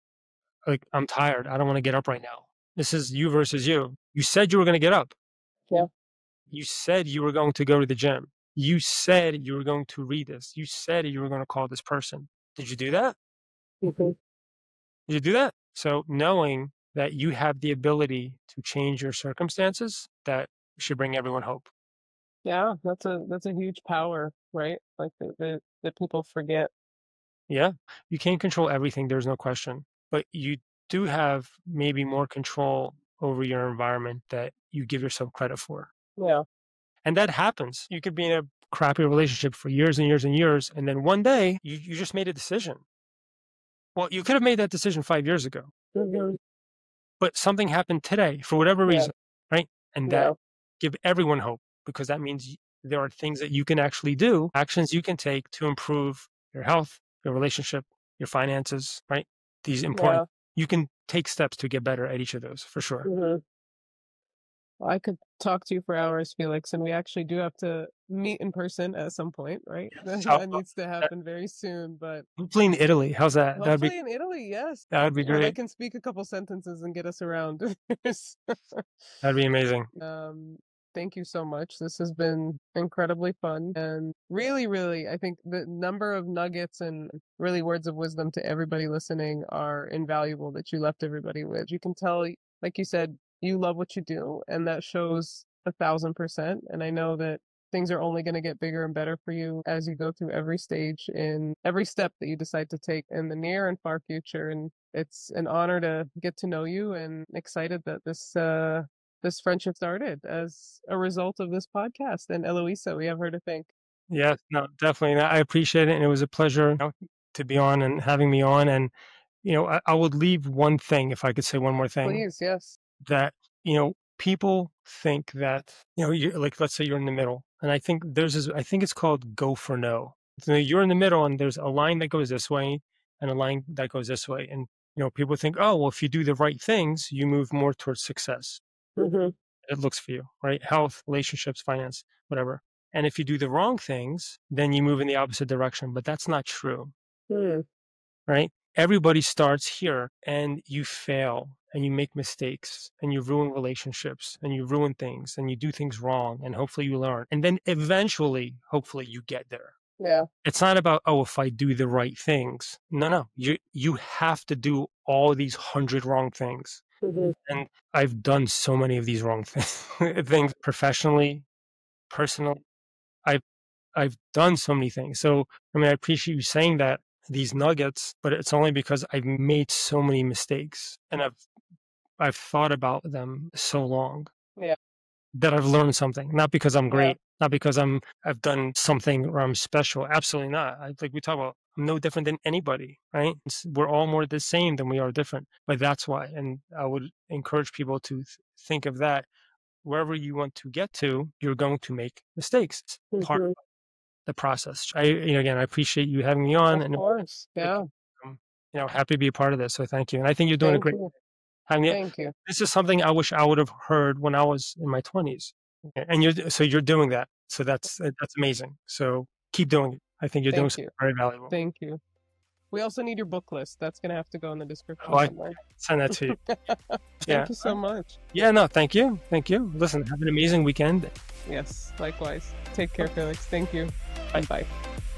Like, I'm tired. I don't want to get up right now. This is you versus you. You said you were going to get up. Yeah. You said you were going to go to the gym. You said you were going to read this. You said you were going to call this person. Did you do that? Mm-hmm. Did you do that? So knowing that you have the ability to change your circumstances, that should bring everyone hope. Yeah. That's a huge power, right? Like that people forget. Yeah. You can't control everything. There's no question. But you do have maybe more control over your environment that you give yourself credit for. Yeah. And that happens. You could be in a crappy relationship for years and years and years. And then one day you just made a decision. Well, you could have made that decision 5 years ago, Mm-hmm. but something happened today for whatever Yeah. reason, right? And Yeah. that give everyone hope, because that means there are things that you can actually do, actions you can take to improve your health, your relationship, your finances, right? These important, Yeah. you can take steps to get better at each of those for sure. Mm-hmm. I could talk to you for hours, Felix, and we actually do have to meet in person at some point, right? So, That needs to happen very soon, but hopefully in Italy. How's that? hopefully in Italy, yes. That'd be Where they great. can speak a couple sentences and get us around. That'd be amazing. Thank you so much. This has been incredibly fun, and really, really, I think the number of nuggets and really words of wisdom to everybody listening are invaluable that you left everybody with. You can tell, like you said, you love what you do, and that shows 1,000%. And I know that things are only going to get bigger and better for you as you go through every stage in every step that you decide to take in the near and far future. And it's an honor to get to know you, and excited that this friendship started as a result of this podcast. And Eloisa, we have her to thank. Yeah, no, definitely. I appreciate it. And it was a pleasure to be on and having me on. And, I would leave one thing, if I could say one more thing, Please, yes. that, people think that, you like, let's say you're in the middle. And I think I think it's called go for no. So you're in the middle, and there's a line that goes this way and a line that goes this way. And, people think, oh, well, if you do the right things, you move more towards success. Mm-hmm. It looks for you, right? Health, relationships, finance, whatever. And if you do the wrong things, then you move in the opposite direction. But that's not true, right? Everybody starts here, and you fail, and you make mistakes, and you ruin relationships, and you ruin things, and you do things wrong, and hopefully you learn. And then eventually, hopefully you get there. Yeah. It's not about, oh, if I do the right things. No. You have to do all these 100 wrong things. Mm-hmm. And I've done so many of these wrong things professionally, personally. I've done so many things. So, I appreciate you saying that, these nuggets, but it's only because I've made so many mistakes, and I've thought about them so long. Yeah. That I've learned something, not because I'm great, not because I've done something or I'm special. Absolutely not. Like we talk about, I'm no different than anybody, right? We're all more the same than we are different. But that's why. And I would encourage people to think of that. Wherever you want to get to, you're going to make mistakes. It's part of the process. Again, I appreciate you having me on. Of course. Yeah. happy to be a part of this. So thank you. And I think you're doing a Thank great. you. I mean, Thank you. this is something I wish I would have heard when I was in my 20s. And you're doing that. So that's amazing. So keep doing it. I think you're doing Thank something you. very valuable. Thank you. We also need your book list. That's going to have to go in the description Oh, I somewhere. send that to you. Yeah. Thank you so much. Yeah, no, thank you. Thank you. Listen, have an amazing weekend. Yes, likewise. Take care, Felix. Thank you. Bye. Bye.